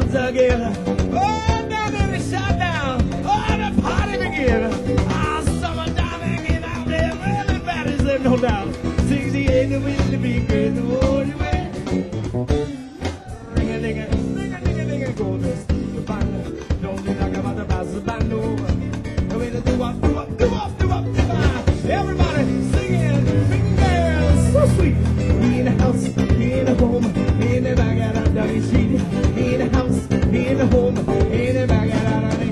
once again. Oh, down in the shutdown. Oh, the party begin. Ah, summertime again out there. Really bad is there, no doubt. 68 the wind to be good. Oh, you way. Ring-a-ding-a, go to the band. Don't you talk about the bass band over. The way to do up, do up, do up, do up, do up. Everybody singing, fingers, so sweet. Me in the house, me in the home, me in the bag out on the street. Me in the house, me in the home, me in the bag out on the street.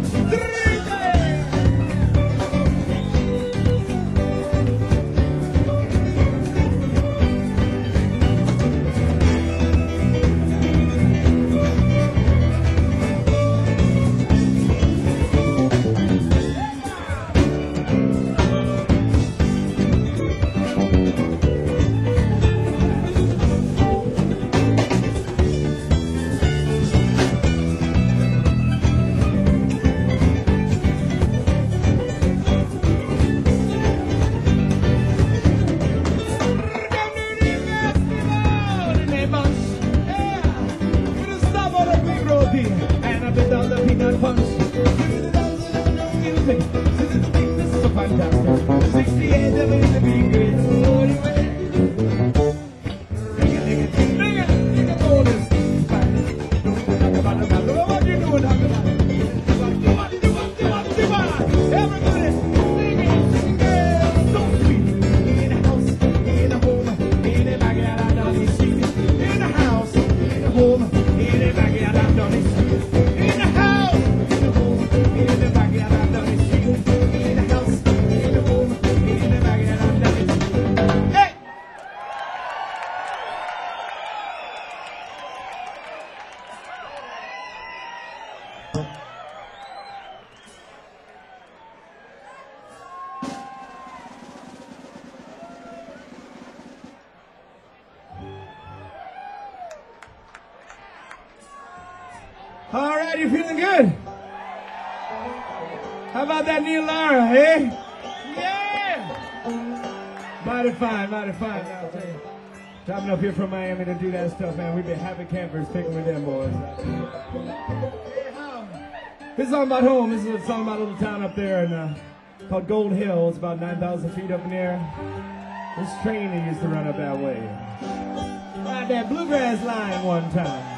And a bit of the peanut punch. Music, this is so fantastic. 68, the way to be great. Oh, you way. Ring it, all this. Don't talk about the battle. What you doing, talk about it. Do what. Everybody, singing, so sweet. In the house, in the home, in the backyard, on the street. In the house, in the home, in the backyard, on the street. In the house, in the home, in the backyard, on the street. In the house, in the home, in the backyard, on the street. Hey! All right, you feeling good? How about that Neil Lara, eh? Yeah! Mighty fine now, I'll tell you. Driving up here from Miami to do that stuff, man. We've been happy campers picking with them boys. This song about home. This is a song about a little town up there called Gold Hill. It's about 9,000 feet up in the air. This train that used to run up that way. Ride that bluegrass line one time.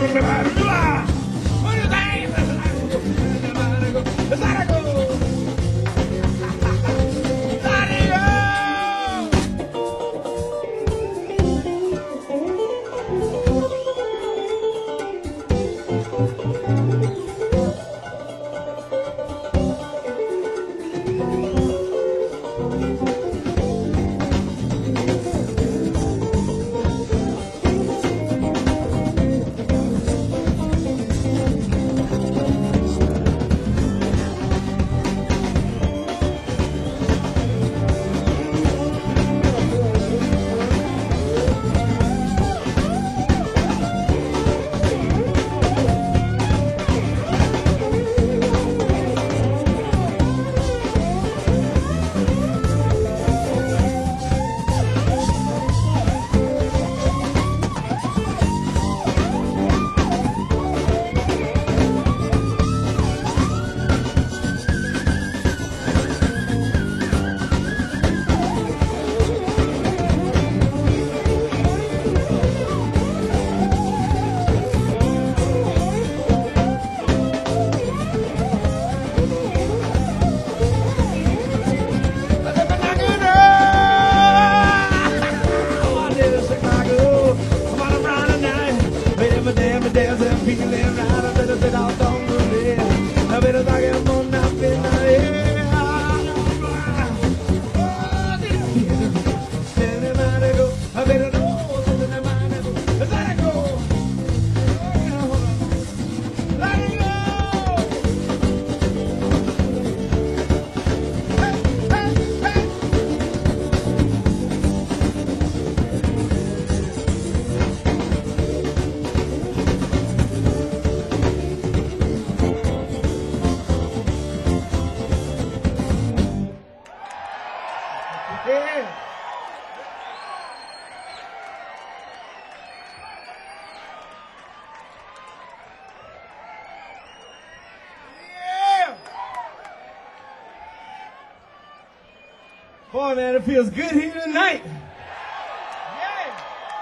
Boy, man, it feels good here tonight. Yeah.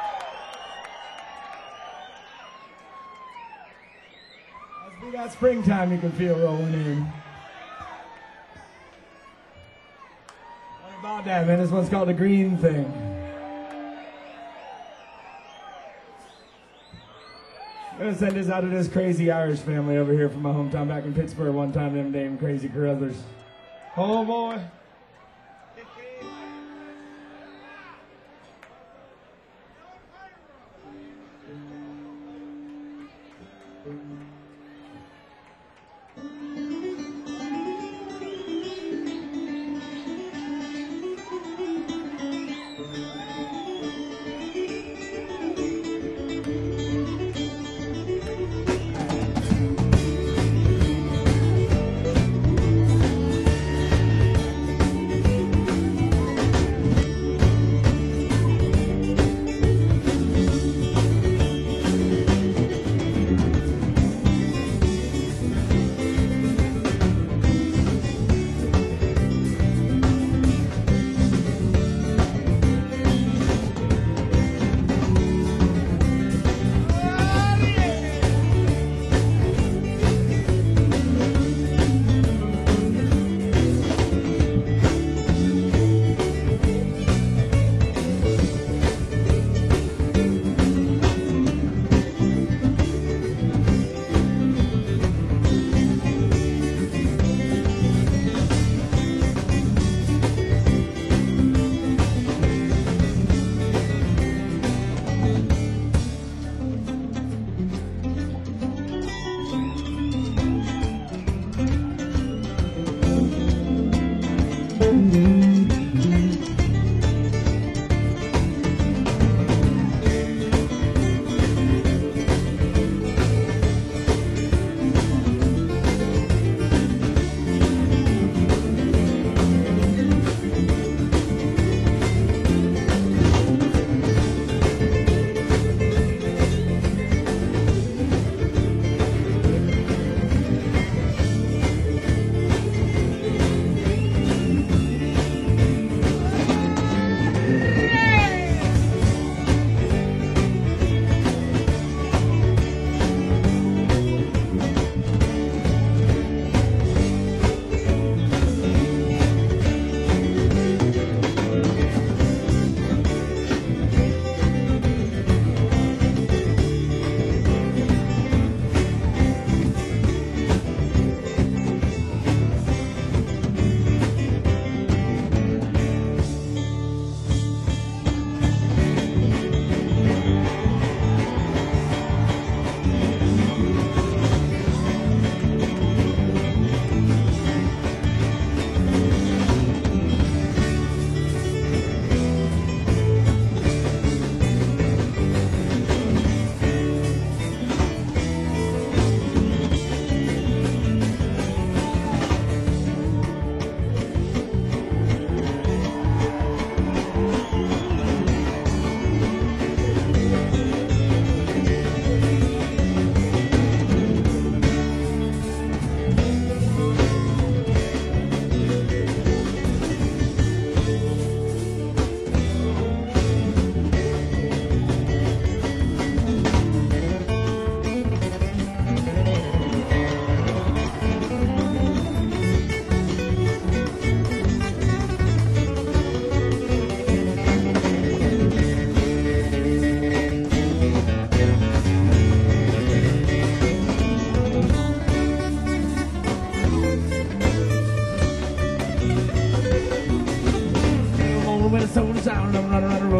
As we got springtime, you can feel rolling in. What about that, man? This one's called the Green Thing. I'm gonna send this out to this crazy Irish family over here from my hometown back in Pittsburgh one time, them named Crazy Carruthers. Oh boy.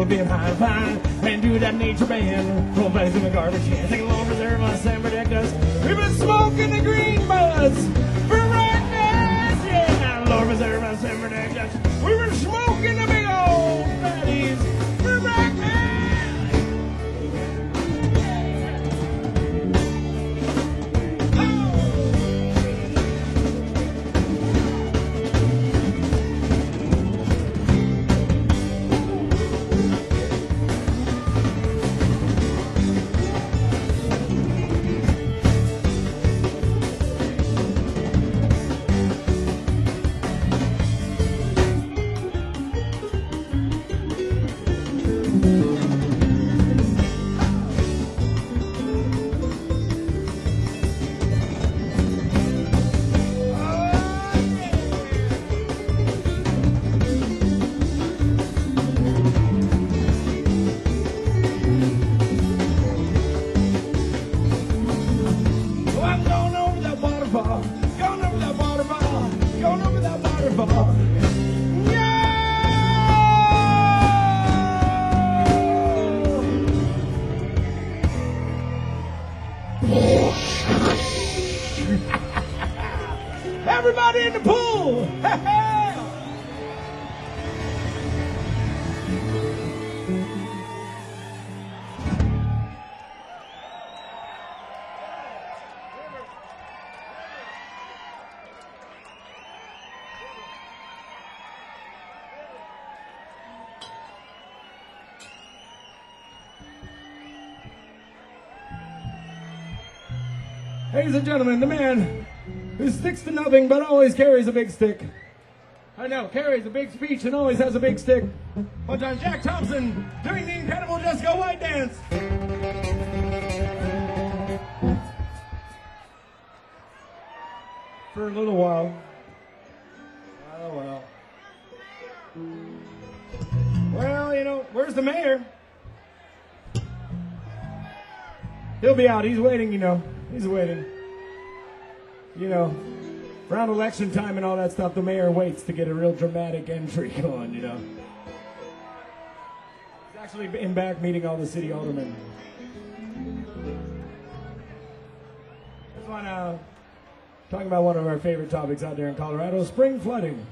behind pine and do that nature band. Throw bags in the garbage can. Take a long reserve on San protect us. We've been smoking the green buzz for breakfast. Yeah, Lord reserve on San protect us. We've been smoking the big old fatties for breakfast. Everybody in the pool! Ladies and gentlemen, the man who sticks to nothing but always carries a big stick. I know, carries a big speech and always has a big stick. But on Jack Thompson doing the incredible Just Go White dance. For a little while. Oh, well. Well, you know, where's the mayor? He'll be out. He's waiting, you know. He's waiting. You know, around election time and all that stuff, the mayor waits to get a real dramatic entry going, you know. He's actually in back meeting all the city aldermen. Just want to talk about one of our favorite topics out there in Colorado, spring flooding.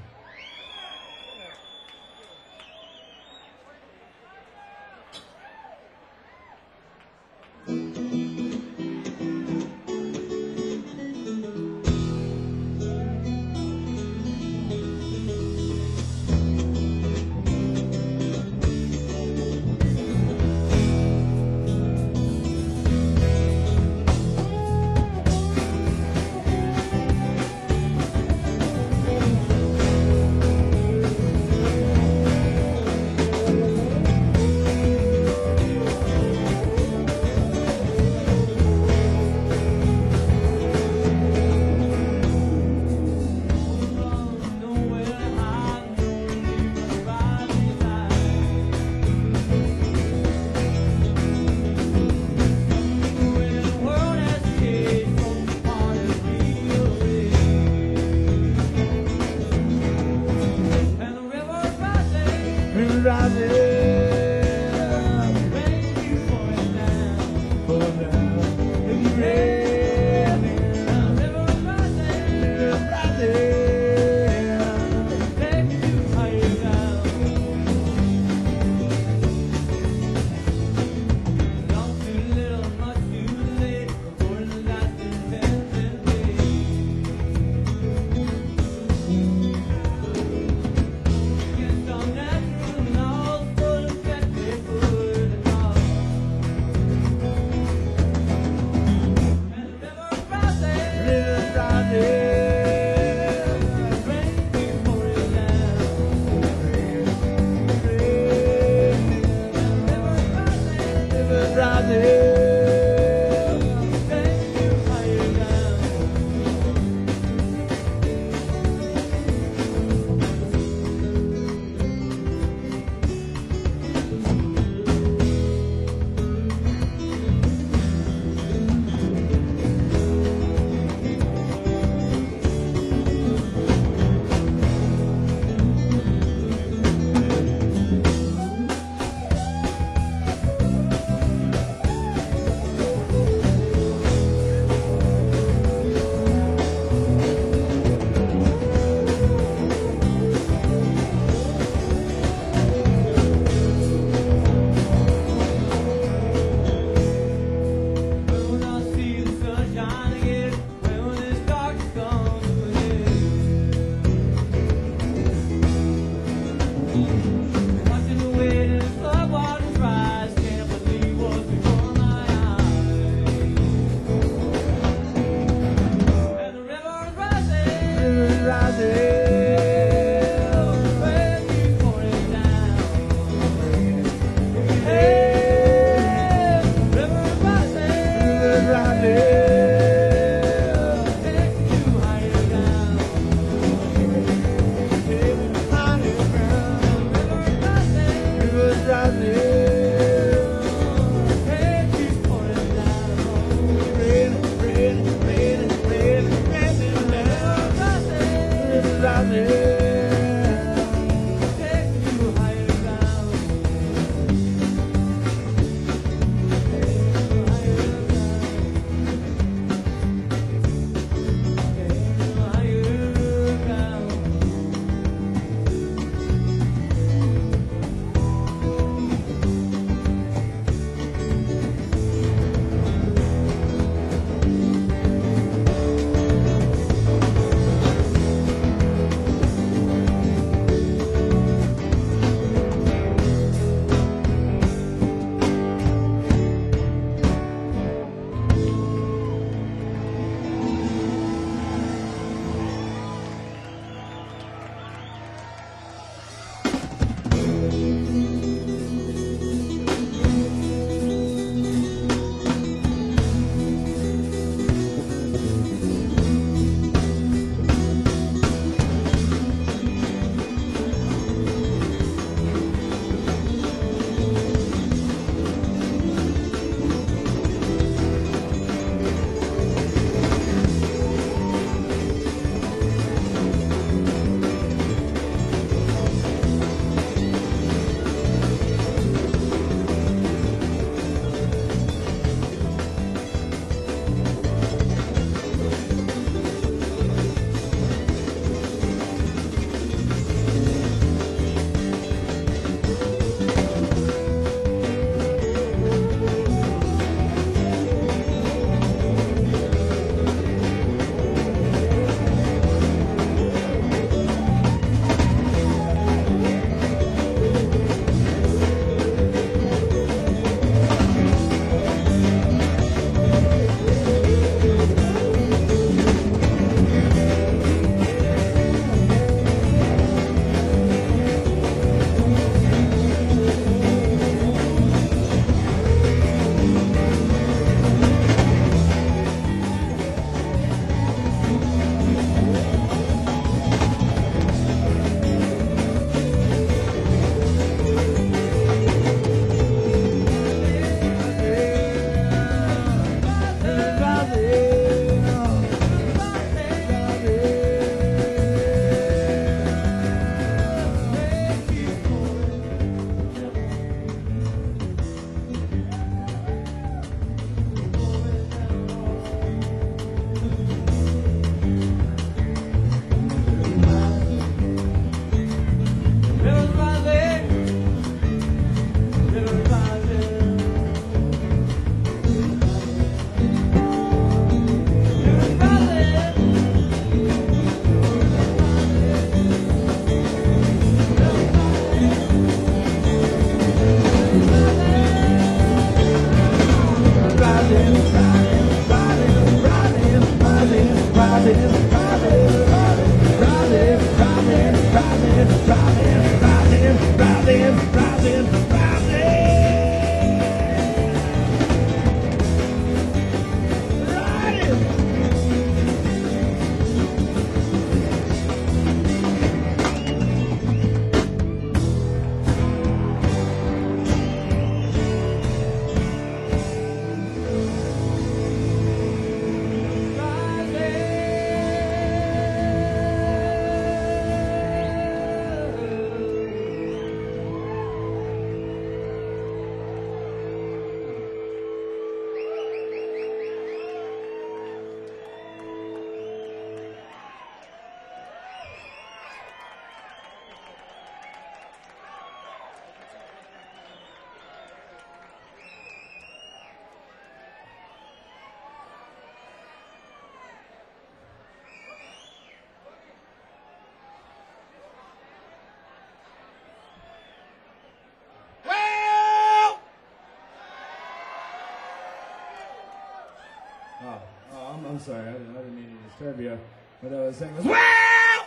I'm sorry, I didn't mean to disturb you. What I was saying was, well!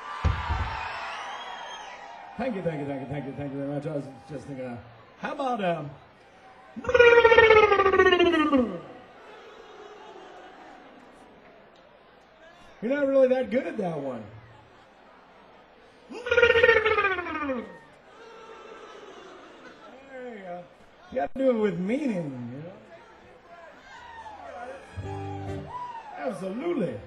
Thank you very much. I was just thinking, how about, you're not really that good at that one. There you go. You got to do it with meaning, you know? Absolutely.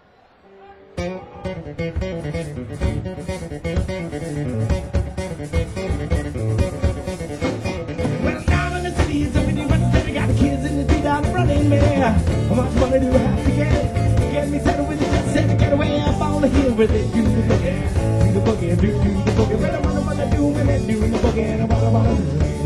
Well, down in the city, it's everything but the got the kids in the street out running me. How much money do I have to get me settled with it, just said to get away up on the hill with it. Do the boogie, do the boogie, do the boogie. Well, I wanna do when they do the boogie, and I wanna do it.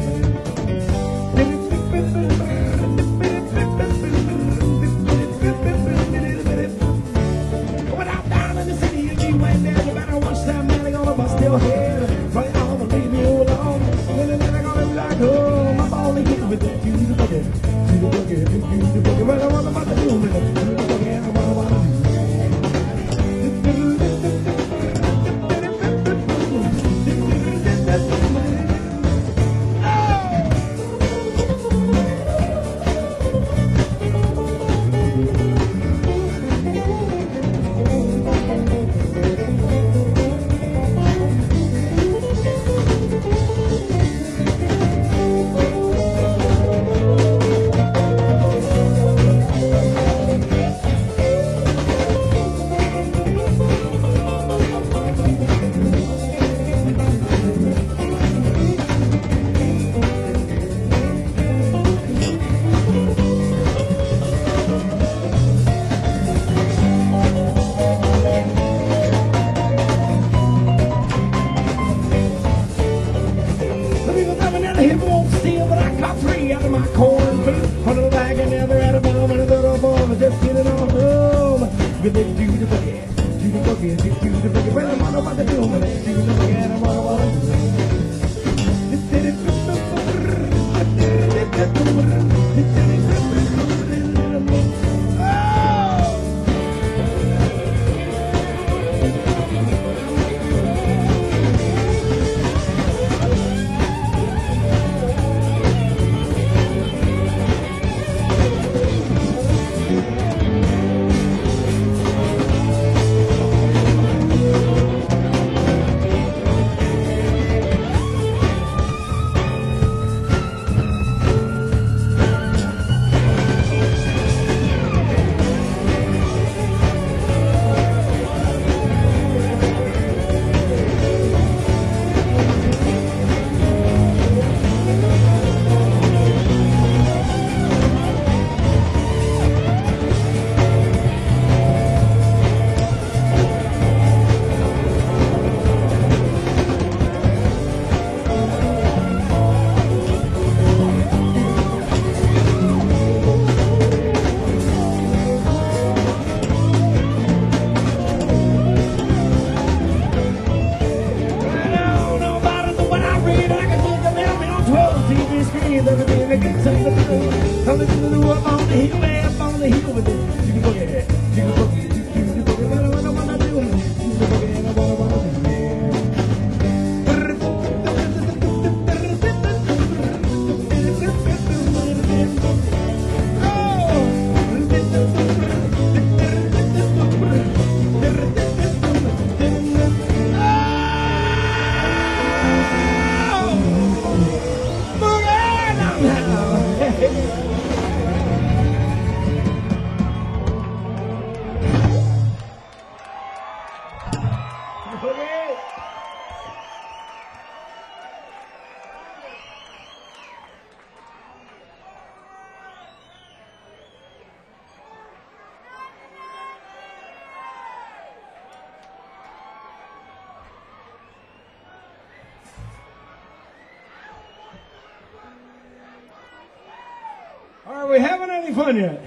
Are we having any fun yet?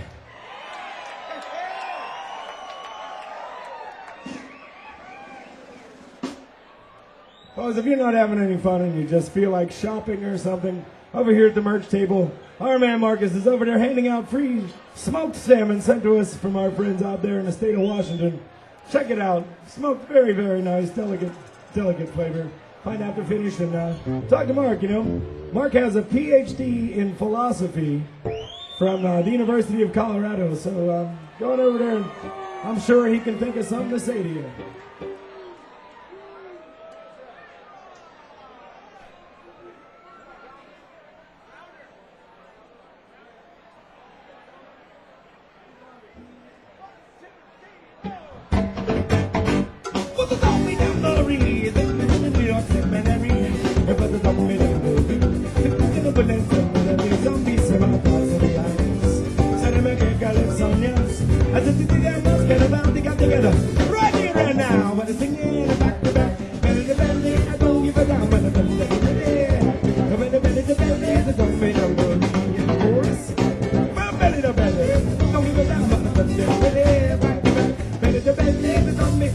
Boys, if you're not having any fun and you just feel like shopping or something, over here at the merch table, our man Marcus is over there handing out free smoked salmon sent to us from our friends out there in the state of Washington. Check it out. Smoked, very, very nice, delicate flavor. Find out the finish and talk to Mark, you know. Mark has a PhD in philosophy from the University of Colorado, so going over there, and I'm sure he can think of something to say to you. Right here and now, but it's singing back to back. I don't give a damn. Don't be in the chorus. Belly to belly, don't give a damn. Back to back, belly to belly, don't be.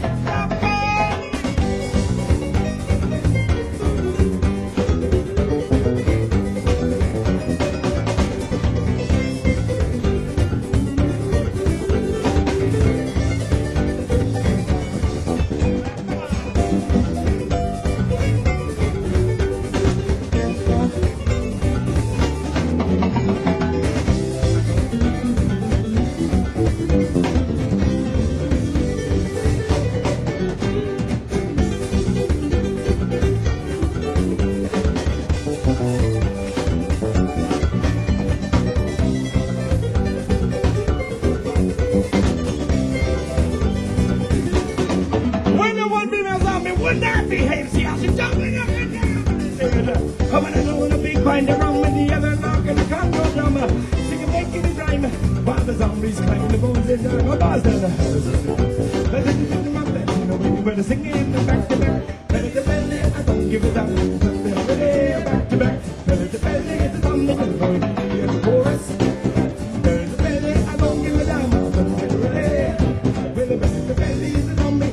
Would not behave, see how she jumping up and down. Coming along a big bind around with the other lock and the control drummer. Singing, making it rhyme. While the zombies climb the bones in the bars down the house. But then you think about that, you know, when you better sing in the back to back. Better to belly, I don't give a damn. Back to back. Better to belly, it's a zombie. Going to the chorus. Better to belly, I don't give a damn. Better to belly, it's a zombie.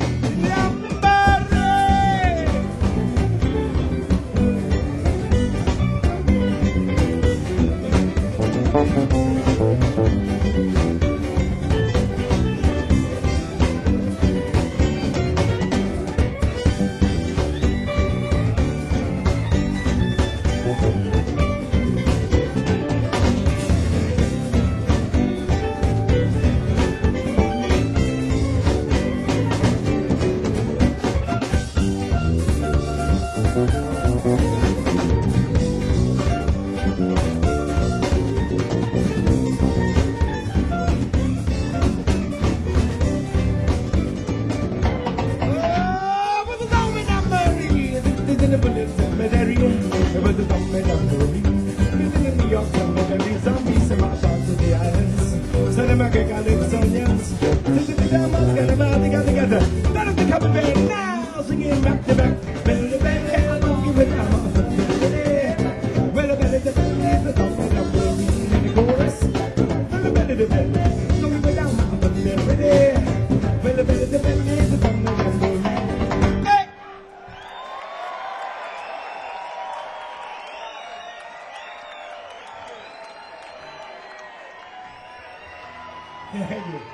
Thank you.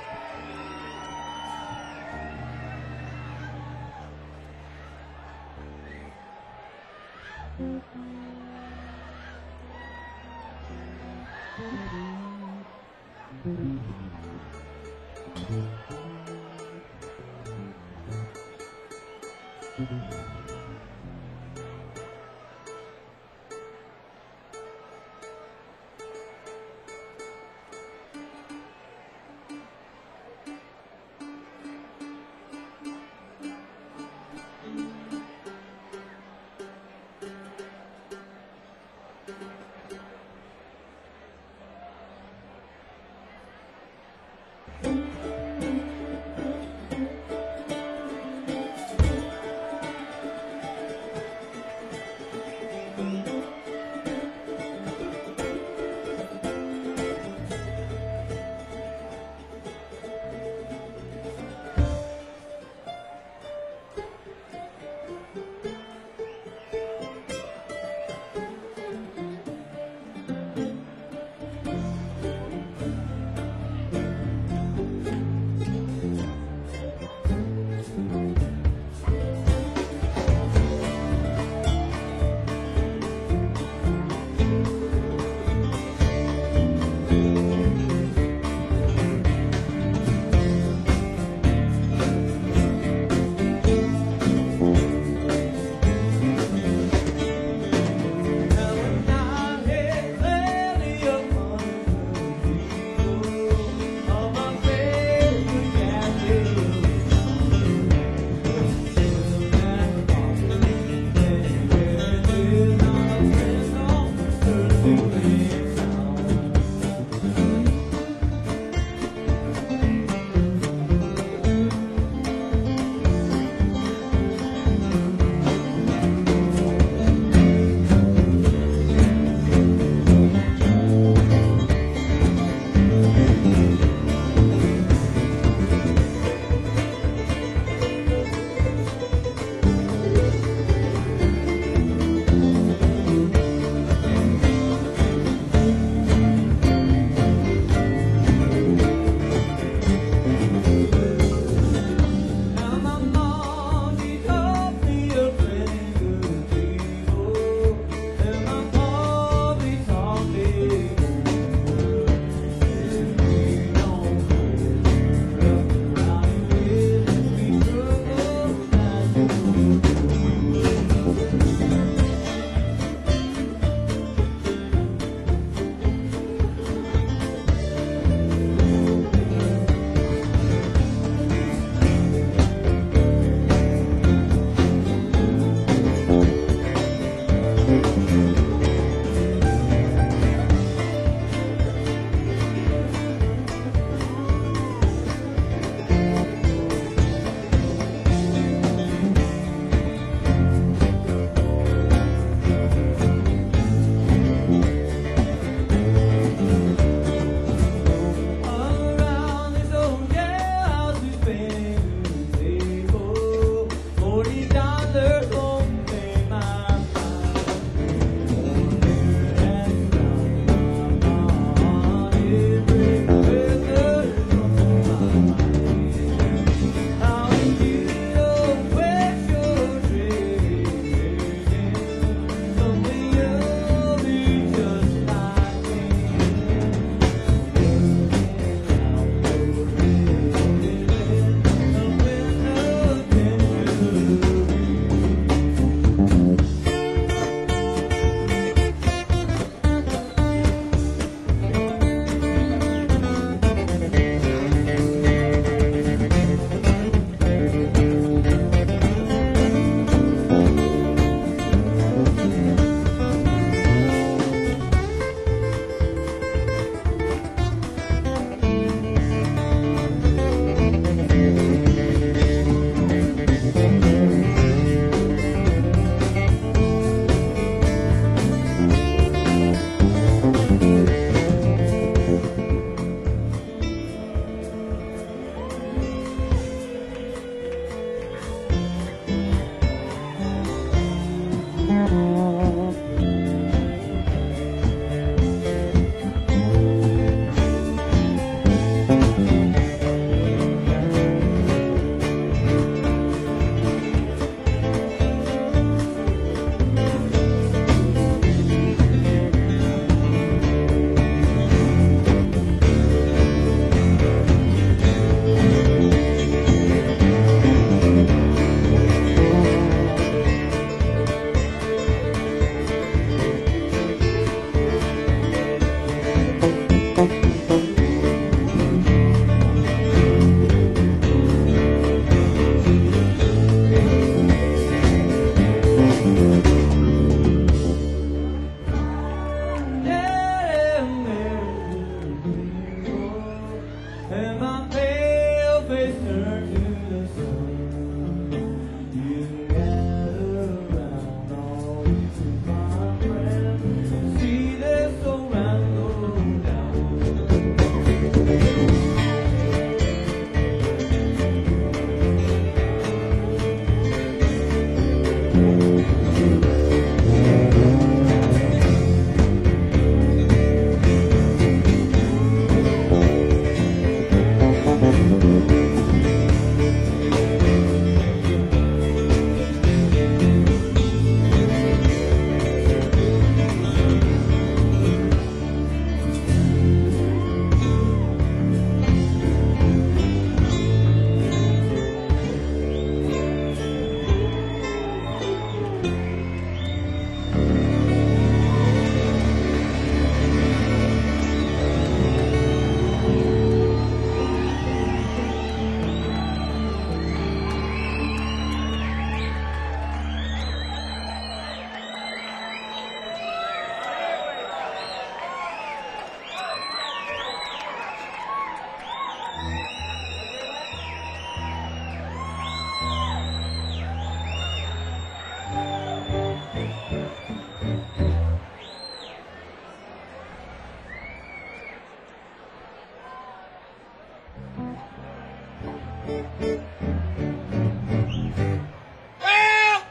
Well,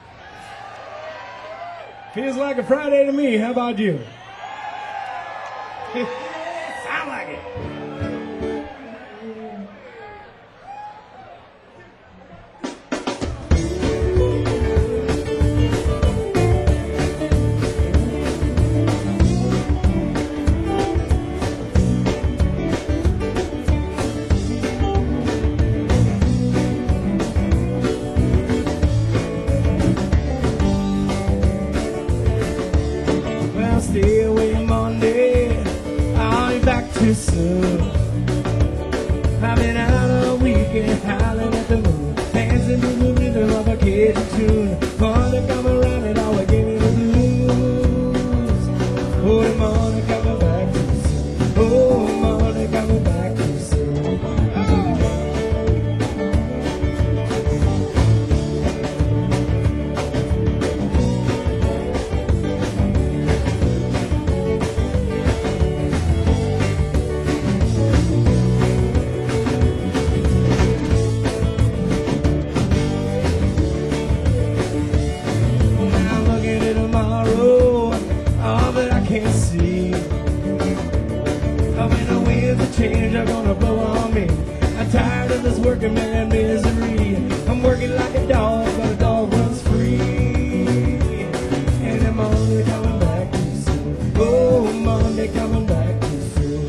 feels like a Friday to me. How about you? Sound like it. Well, stay away Monday. I'll be back too soon. I've been out all weekend howling at the moon, dancing to the rhythm of a Cajun tune. Morning come around and always give me the blues. Oh, the morning coming back too soon. Oh, morning coming back too soon. Now I'm looking at tomorrow, all that I can't see. When the winds of change are gonna blow on me, I'm tired of this working man misery. I'm working like a dog, but a dog runs free. And I'm only coming back too soon. Oh, Monday coming back too soon.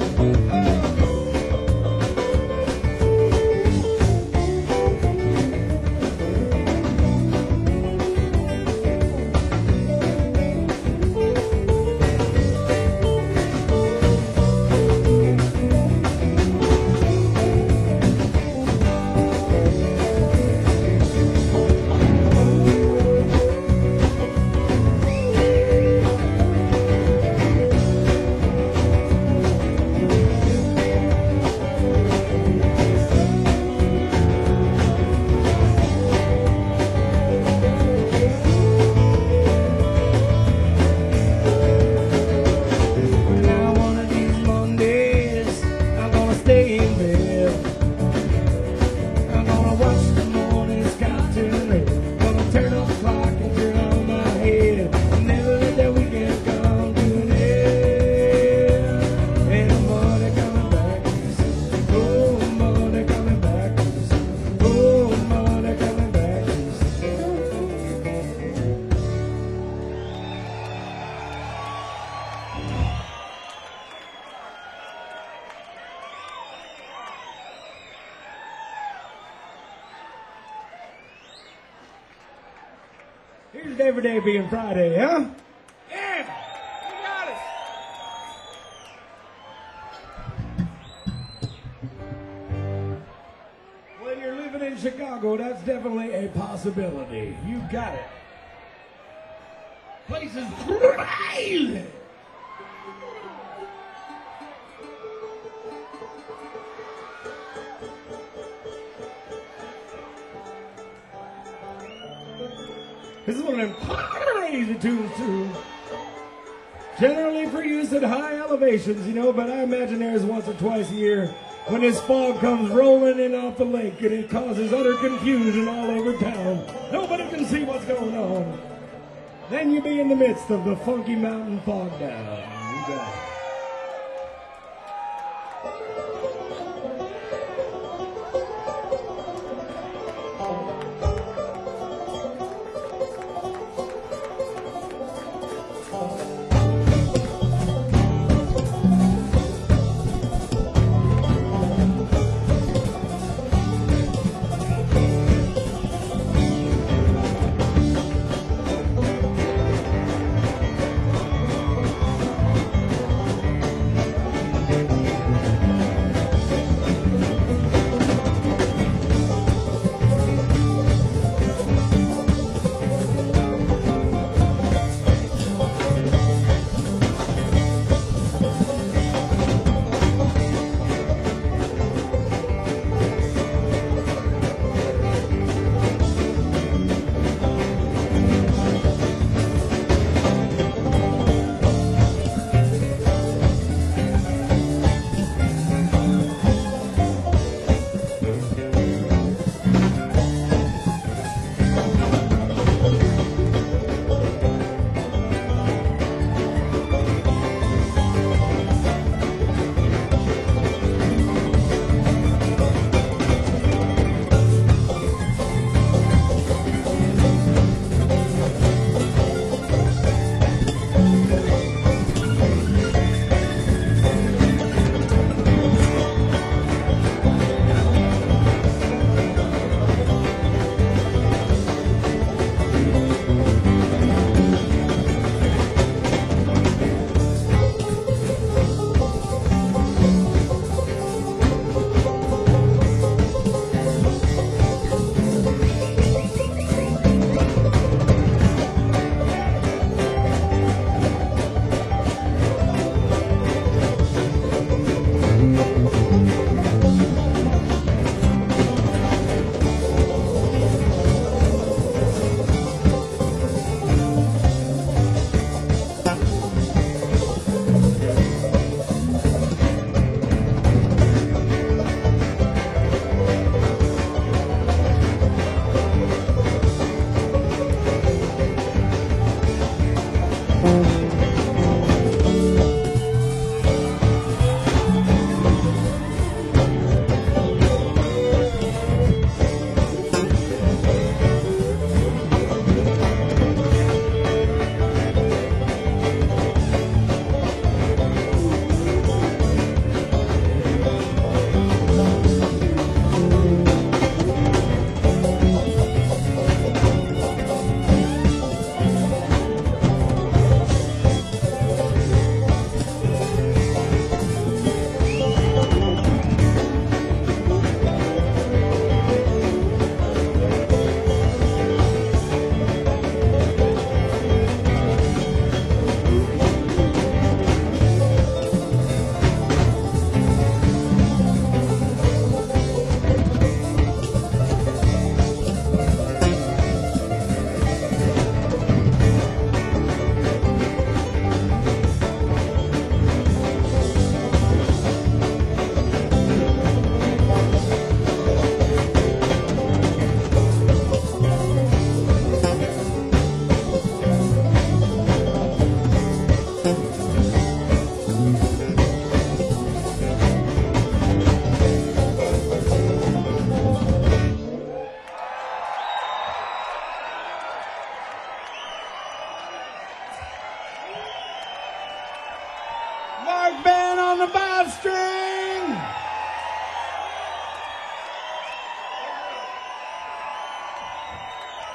Now one of these Mondays, I'm gonna stay in bed. I'm gonna watch the morning sky turn red. Gonna turn off the clock and turn on my head. Never let that weekend come to an end. And the morning coming back too soon. Oh, morning coming back too soon. Oh, morning coming back too soon. Here's every day being Friday, huh? Yeah, you got it. When you're living in Chicago, that's definitely a possibility. You got it. Place is crazy. This is one of them crazy tunes too. Generally for use at high elevations, you know, but I imagine there's once or twice a year when this fog comes rolling in off the lake and it causes utter confusion all over town. Nobody can see what's going on. Then you be in the midst of the funky mountain fog down. You got it.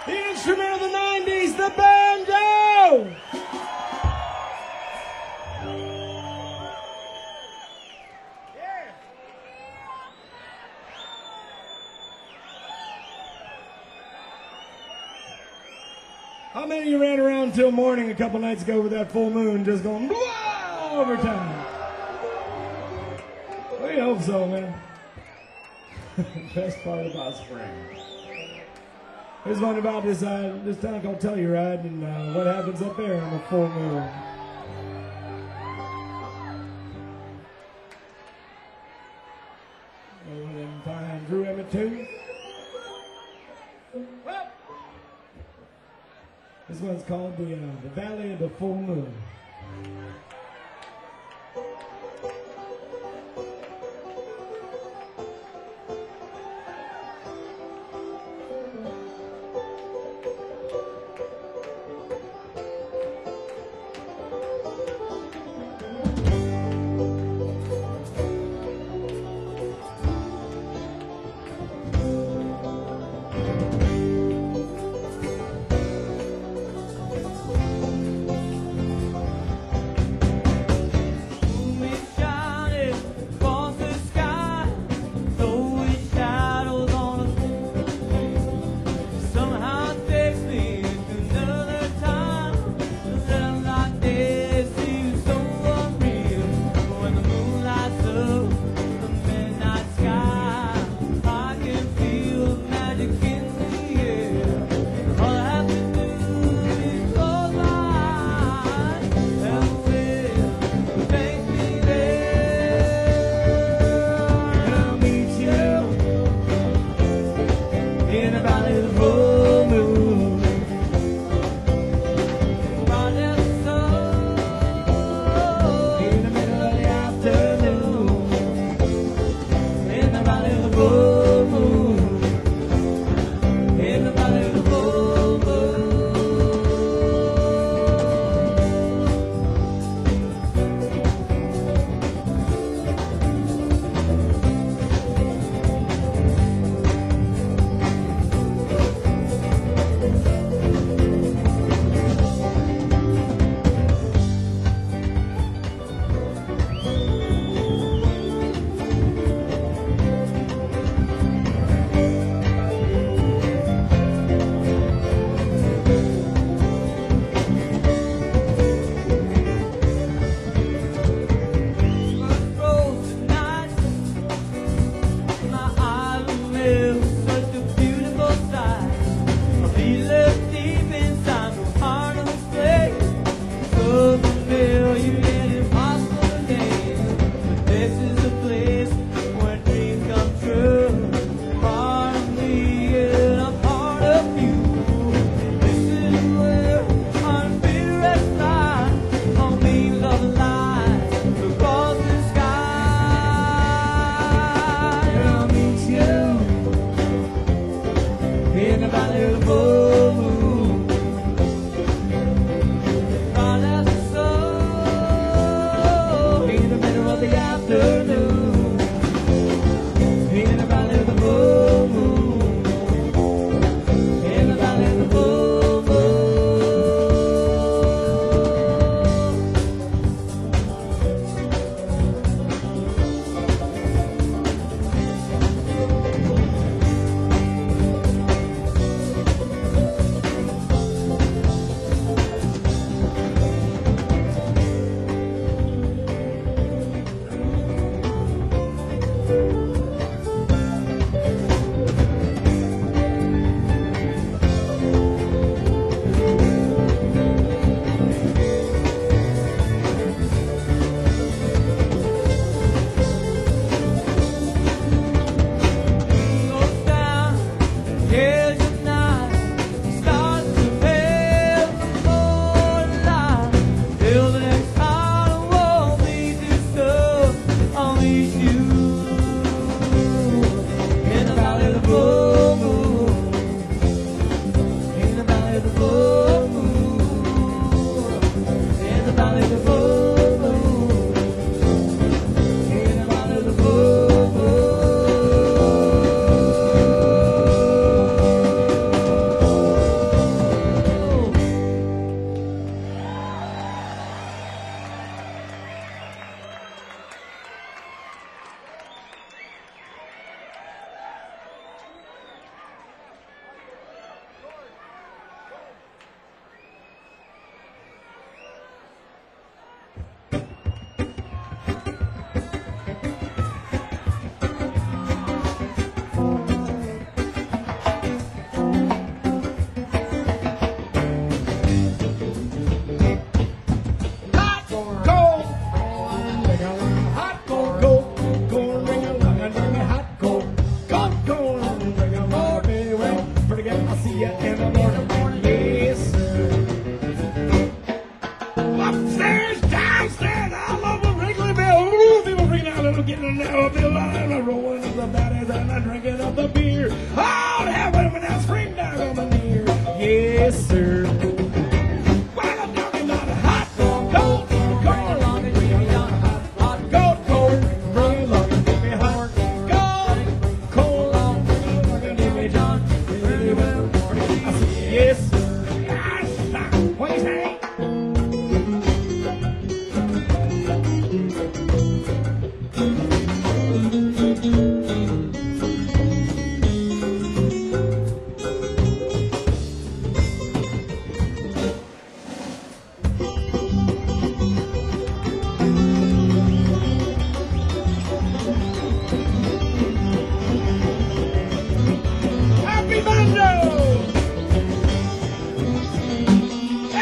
The instrument of the 90s, the banjo! How many of you ran around till morning a couple nights ago with that full moon just going blah overtime? We hope so, man. Best part about spring. There's one about this town called Telluride and what happens up there on the full moon. Oh, and then find Drew Emmett too. Well, this one's called the Valley of the Full Moon.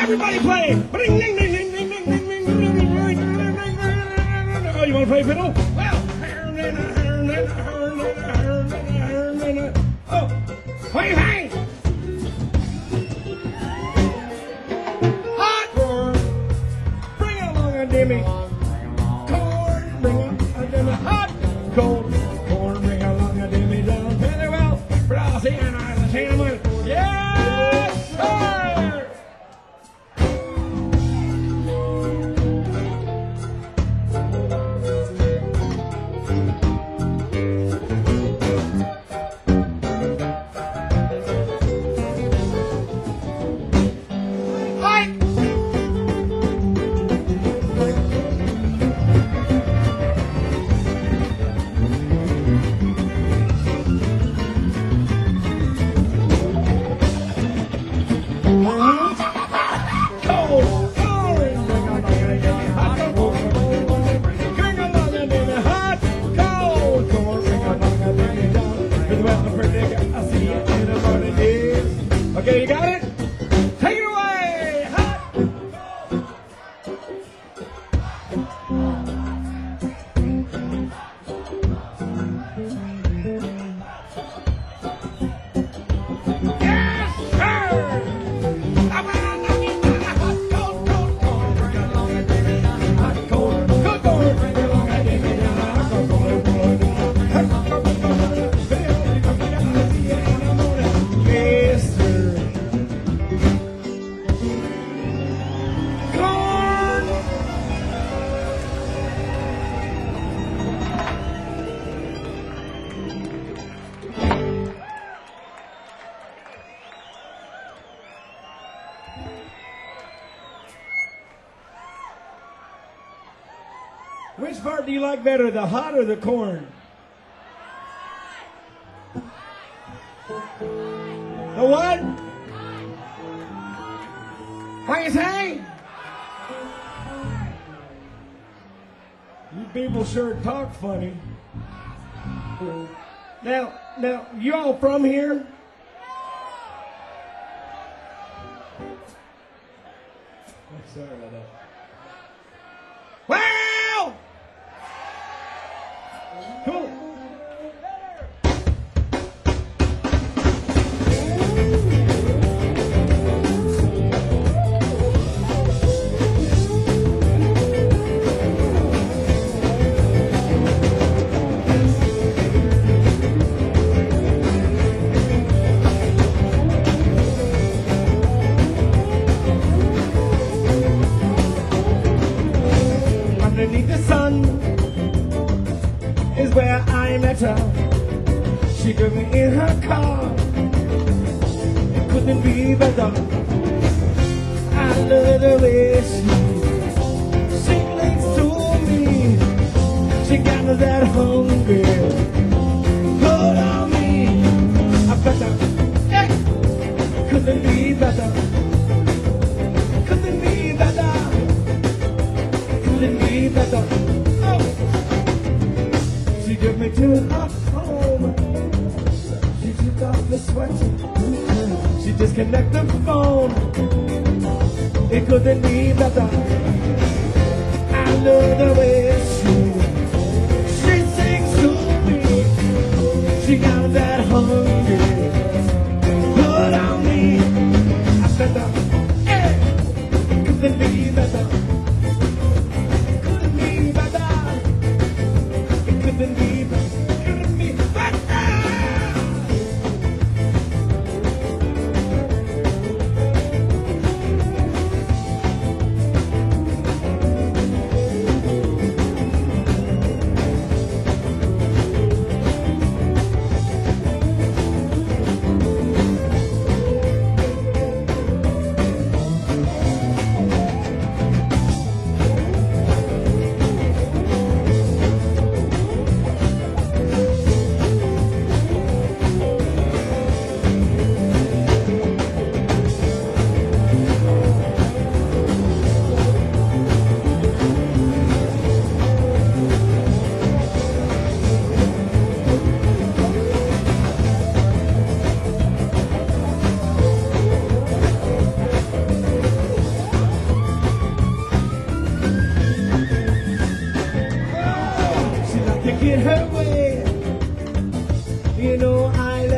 Everybody play. Bling, ding, ding, ding, ding, ding, ding, ding, ding, ding, ding, ding, ding, ding. Oh, you want to play fiddle? Well. Oh, play hang. Hot corn. Bring along a dimmy. Corn, bring a dimmy. Hot cold corn, bring along a dimmy down. Very well. Frosty and I, the cinnamon. Yes, sir. Okay, you got it? Take it away! Hot! Yes, sir! I'm hot, cold, cold, cold, bring along a dimmy down. Hot, cold, cold, cold, bring along a dimmy down. Hot, cold, cold, cold, yes, sir. Which part do you like better, the hot or the corn? The what? What you say? You people sure talk funny. Now, you all from here? I'm sorry about that. Well! Cool. Underneath the sun is where I met her. She took me in her car. It couldn't be better. I love the way she clings to me. She got that hungry hold on me. I better, yeah. Couldn't be better. Couldn't be better. Couldn't be better. Oh. She took me to her home. She took off the sweat. She disconnected the phone. It couldn't be better. I love the way she sings to me. She got that hungry hold on me. I better, yeah. Couldn't be better. Couldn't be better. It couldn't be better. Couldn't be better.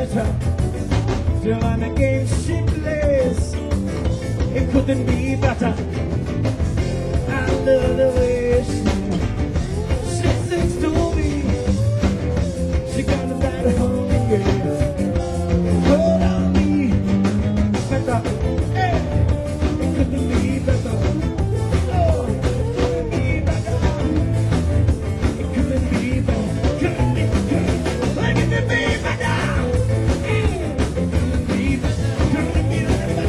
better. Still on the game she plays, it couldn't be better. I love the way she sings to me. She got that hungry hold on me. Better, hey, it couldn't be better. Oh, it couldn't be better. It couldn't be better. Couldn't be better. Why couldn't it be better? Couldn't be better. Couldn't be better.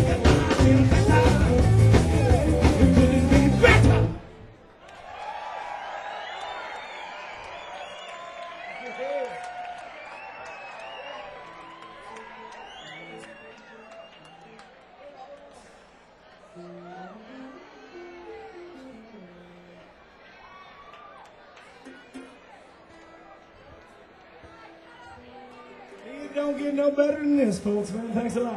It couldn't be better. It don't get no better than this, folks, man. Thanks a lot.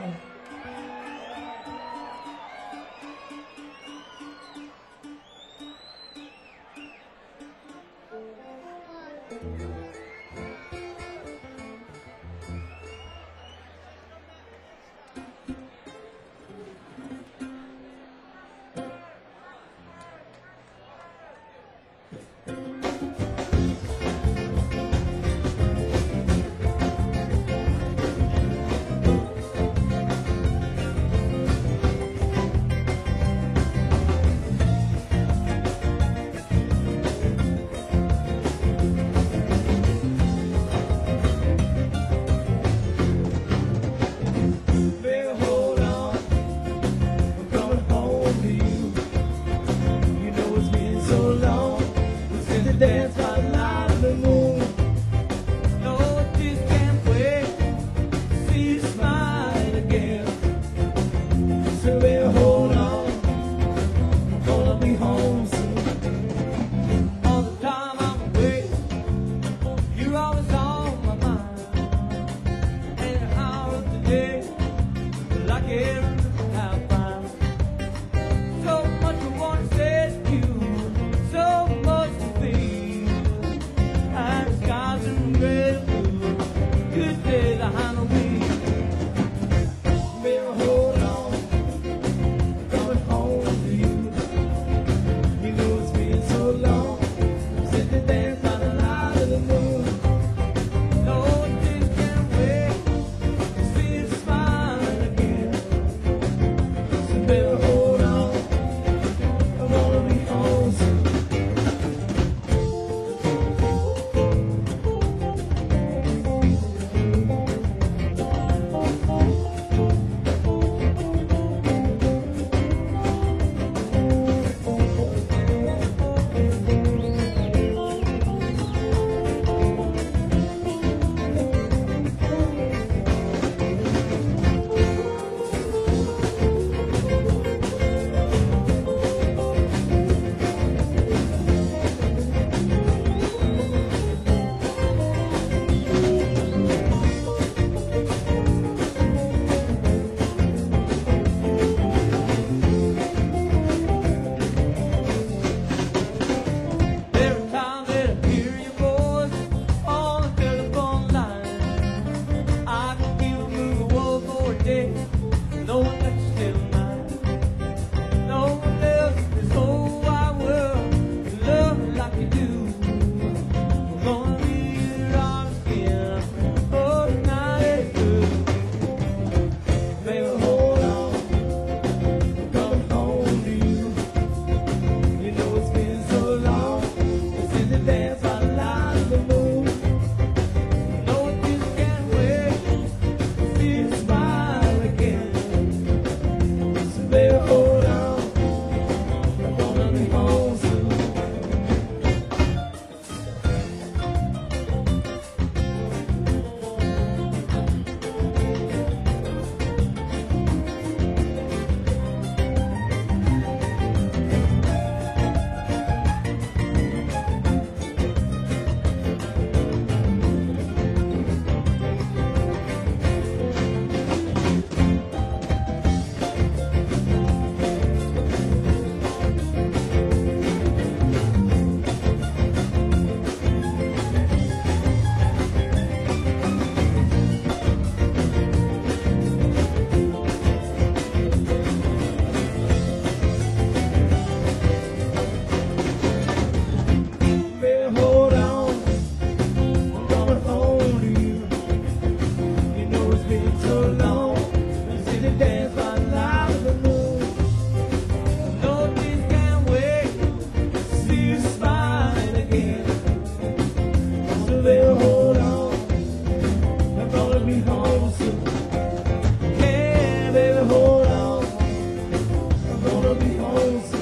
soon. Hey, baby, hold on. I'm gonna be home soon.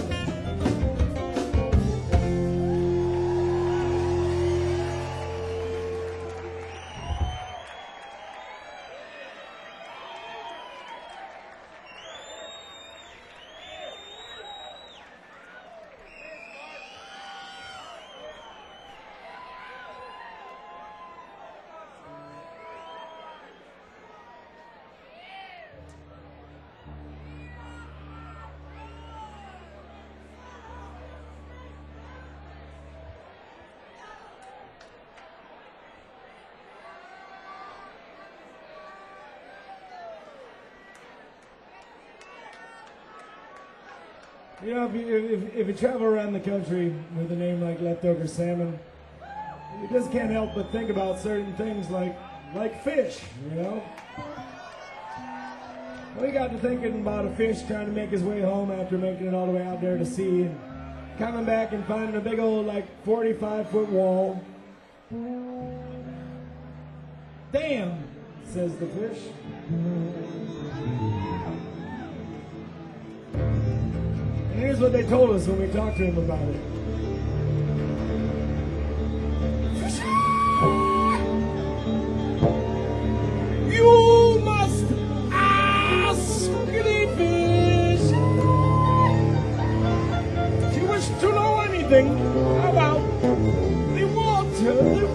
You know, if you travel around the country with a name like Leftover Salmon, you just can't help but think about certain things like fish, you know? We got to thinking about a fish trying to make his way home after making it all the way out there to sea and coming back and finding a big old 45-foot wall. Damn, says the fish. And here's what they told us when we talked to him about it. You must ask the fish. If you wish to know anything about the water,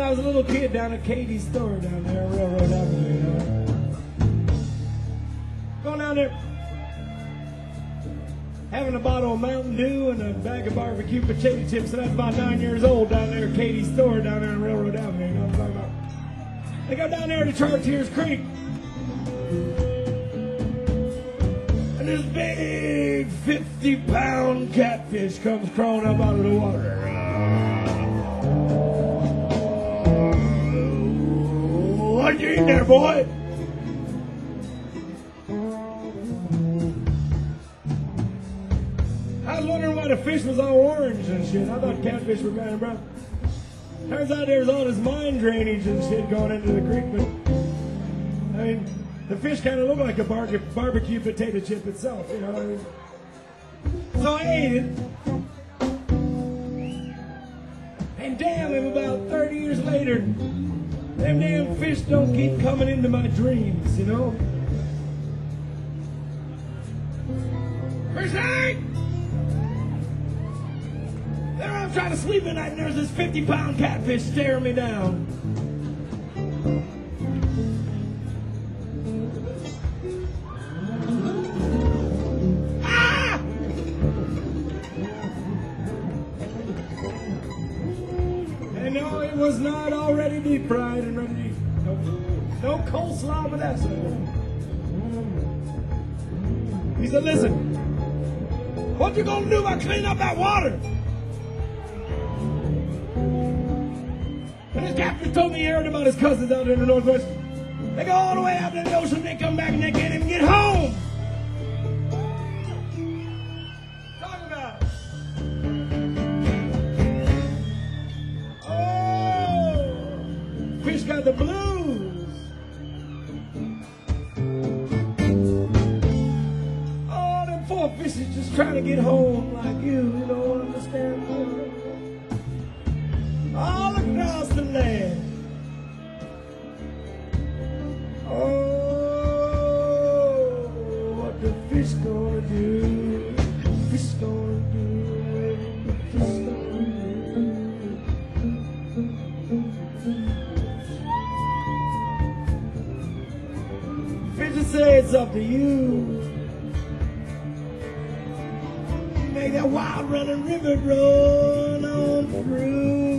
I was a little kid down at Katie's store down there on Railroad Avenue, you know. Going down there, having a bottle of Mountain Dew and a bag of barbecue potato chips, and I was about 9 years old down there at Katie's store down there on Railroad Avenue, you know what I'm talking about. They go down there to Chartiers Creek. And this big 50-pound catfish comes crawling up out of the water. What you eating there, boy? I was wondering why the fish was all orange and shit. I thought catfish were kind of brown. Turns out there's all this mine drainage and shit going into the creek, but I mean, the fish kind of look like a barbecue potato chip itself, you know what I mean? So I ate it. And damn, about 30 years later, them damn fish don't keep coming into my dreams, you know? First night! There I'm trying to sleep at night and there's this 50-pound catfish staring me down. Ah! And no, it was not already deep fried and ready to eat. No coleslaw with that stuff. He said, listen, what you gonna do about cleaning up that water? And his captain told me he heard about his cousins out there in the Northwest. They go all the way out to the ocean, they come back and they can't even get home. Talk about it. Oh, fish got the blues. Oh, them poor fish is just trying to get home like you don't understand. All across the land. Oh, what the fish gonna do? Fish gonna do? Fish gonna do? Fish just say it's up to you. Make that wild running river run on through.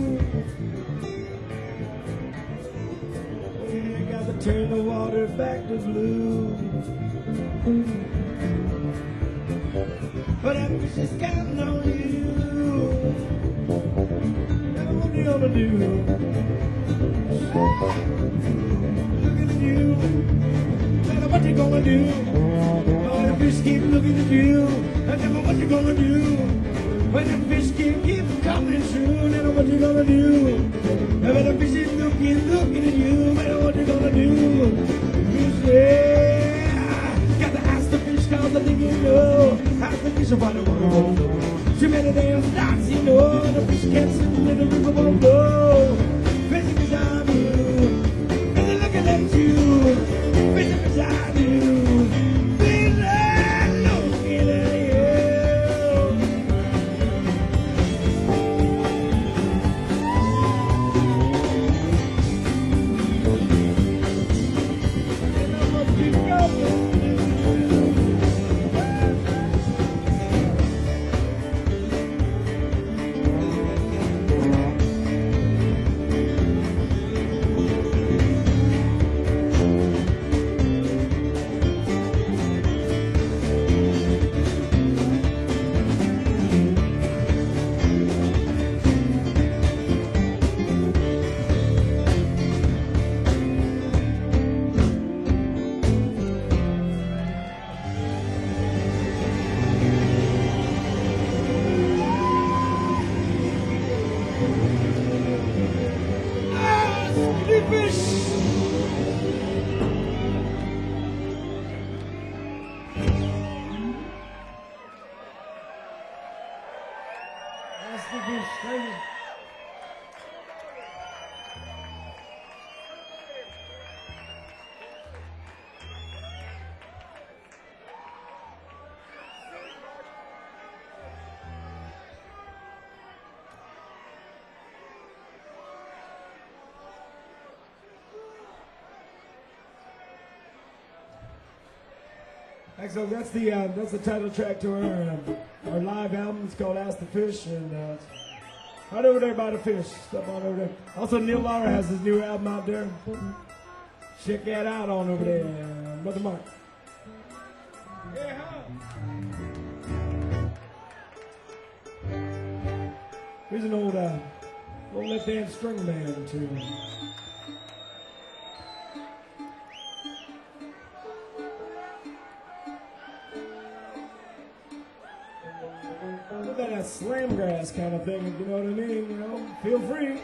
Turn the water back to blue. But that fish is counting on you. Now what you gonna do? Looking at you. Now what you gonna do? Oh, the fish keep looking at you. Now what you gonna do? When the fish keep coming through, now what you gonna do? Now the fish is looking at you. Now what you gonna do? You say, got to ask the fish cause I think you know. Ask the fish about the world. Too many damn stocks, you know. The fish can't swim in the river won't go. Fish beside you. Fish looking at you. Fish beside you. Fish looking at you. So that's the title track to our live album. It's called Ask the Fish, and right over there by the fish. Step on over there. Also, Neil Lauer has his new album out there. Check that out on over there, Brother Mark. Yeah. Here's an old left-hand string band too. That slam grass kind of thing, if you know what I mean, you know, feel free.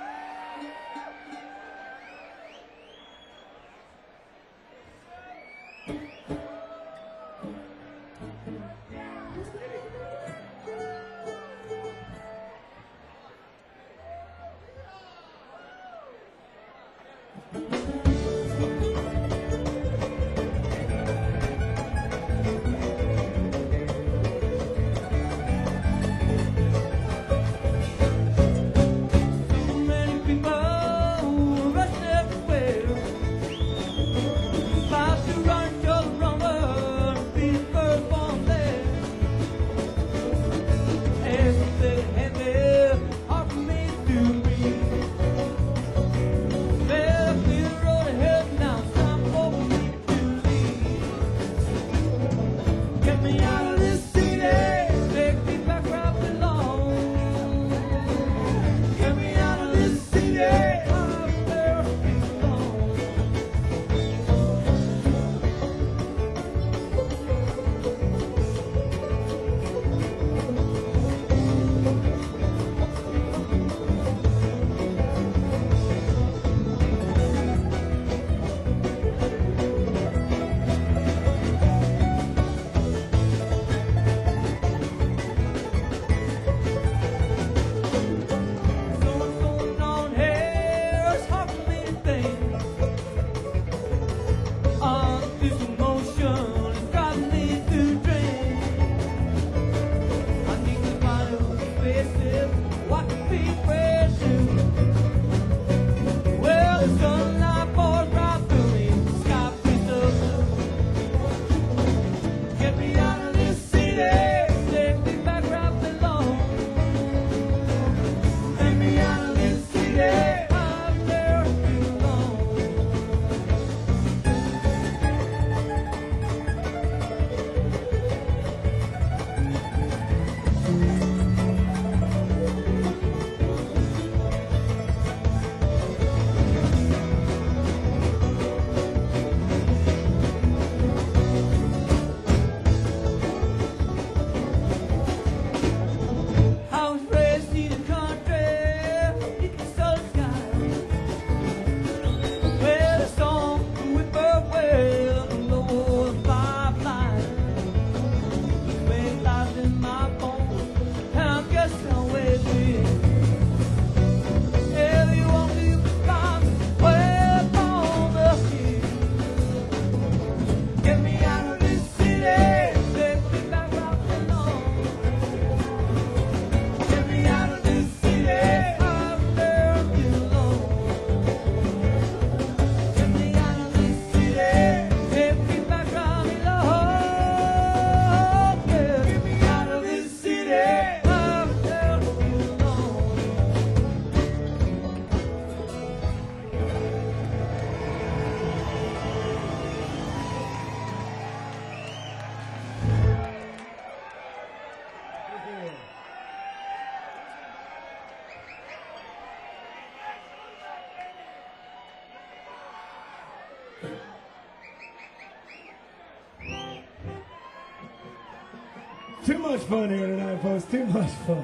Too much fun here tonight, folks. Too much fun.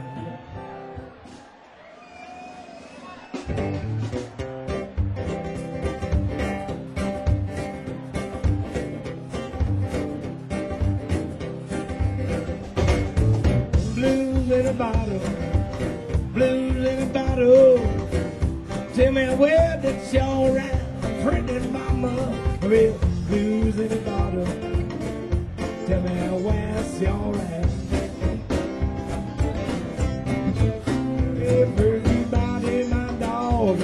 Blues in a bottle, blues in a bottle. Tell me where that's all right, pretty mama. Real blues in a bottle. Tell me where's all right. Everybody, my dog.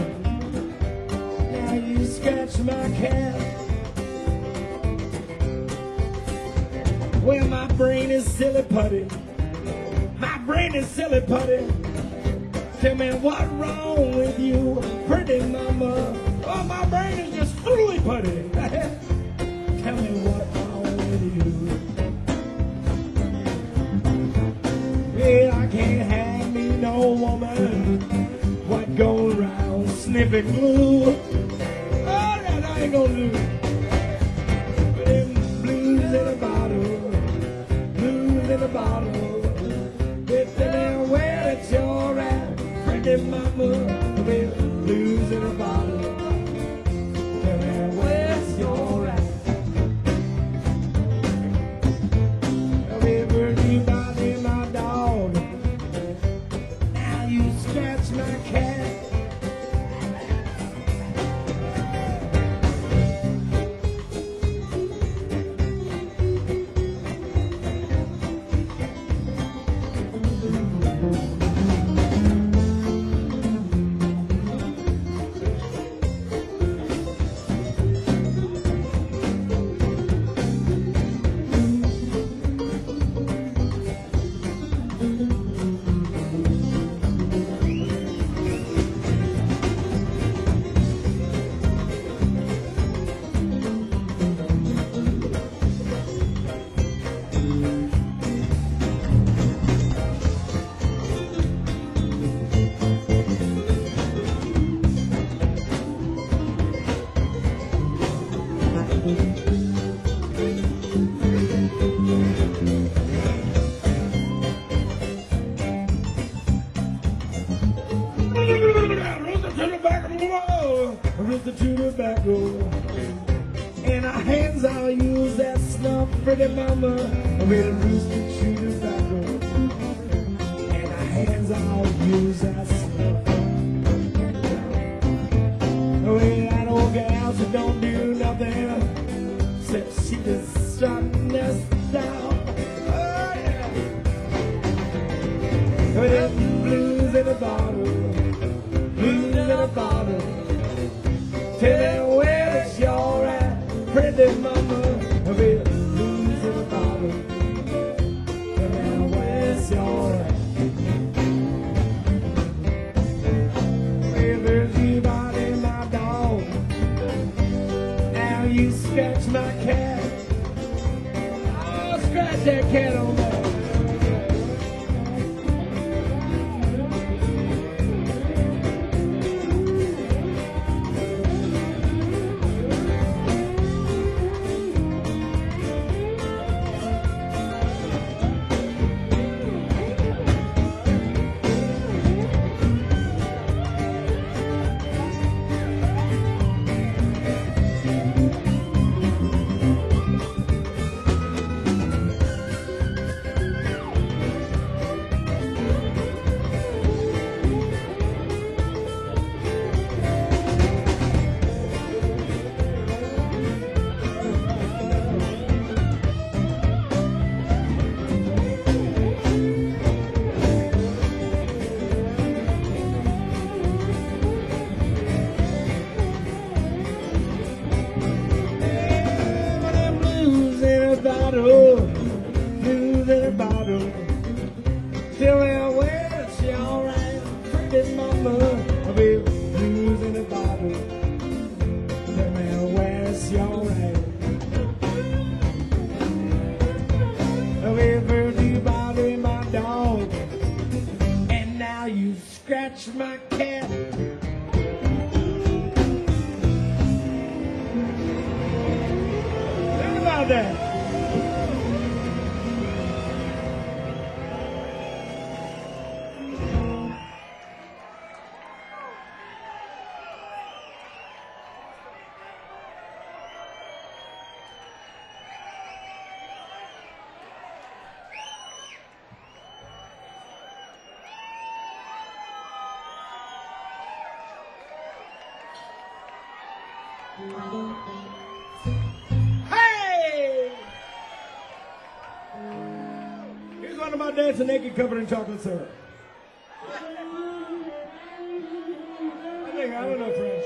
Now you scratch my cat. Well, my brain is silly putty. My brain is silly putty. Tell me what's wrong with you, pretty mama. Oh, my brain is just silly putty. Tell me what's wrong with you. Well, I can't have me no woman what goes around sniffing glue. Oh, that I ain't gonna do. Them blues in a bottle, blues in a bottle. If they're where it's your at, pretty mama, with blues in a bottle. Tell me where it's your at. Everybody, my dog. Now you scratch my cat. To the back door, and our hands I'll use that snuff, pretty mama, with a rooster to the back door, and our hands I'll use that snuff. Well, that old gal, she don't do nothing, except she just strutting us down. Oh yeah, with them blues in a bottle, blues in a bottle. Tell me where it's your at, pretty mama, with blues in a bottle. Tell me where it's your at. Well, there's you body, my dog. Now you scratch my cat. Oh, scratch that cat on there. Blues in a bottle. Tell me where it's your right, pretty mama, with blues in a bottle. Tell me where it's your right. With her body, my dog, and now you scratch my cat. Think about that. Hey! Here's one of my dancing naked covered in chocolate syrup. I don't know French.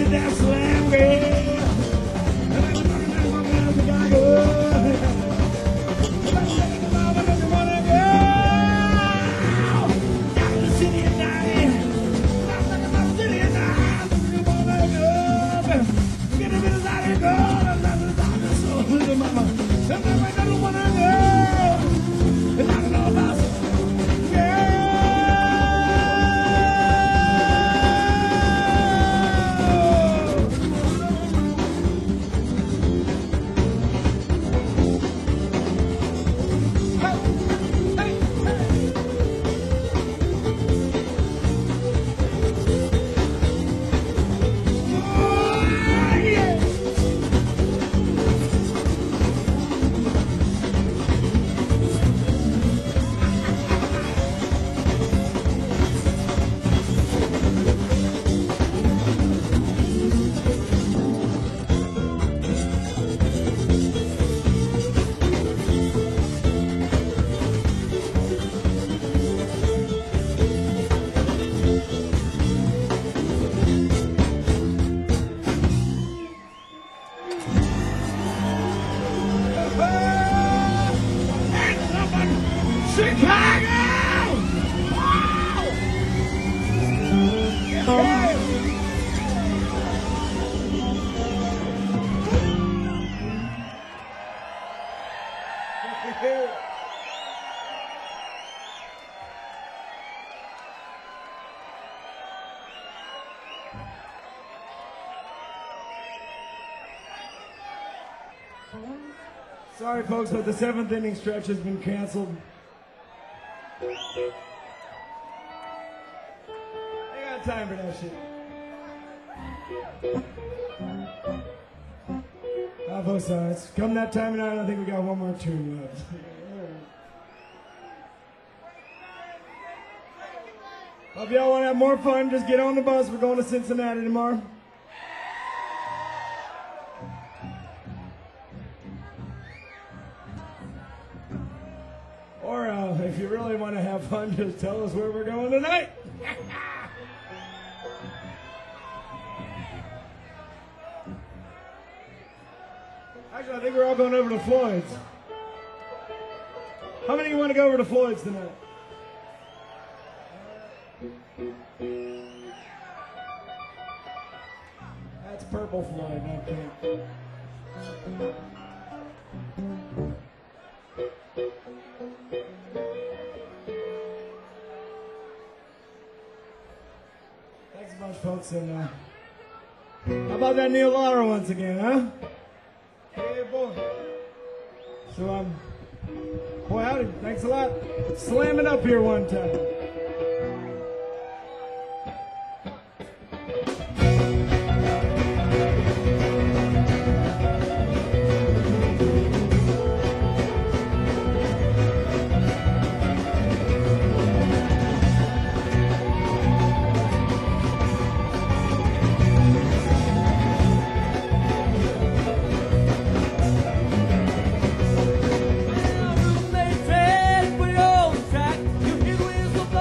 that slam, girl. And I'm talking about my man, the guy, Sorry, folks, but the 7th inning stretch has been canceled. I got time for that shit. Both sides. Come that time of night, I think we got one more tune left. If y'all want to have more fun, just get on the bus. We're going to Cincinnati tomorrow. Or if you really want to have fun, just tell us where we're going tonight. Actually, I think we're all going over to Floyd's. How many of you want to go over to Floyd's tonight? That's Purple Floyd, not Pink. Thanks a bunch, folks. And how about that Neil Laurer once again, huh? Hey, boy. So, boy, howdy. Thanks a lot. Slam it up here one time. They take me on track. You hear the whistle blow.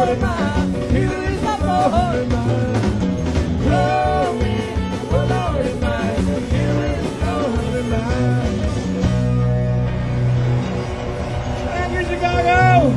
Lord of mine. He is my Lord. Glory, oh Lord of mine. He is Lord of mine. Thank you, Chicago.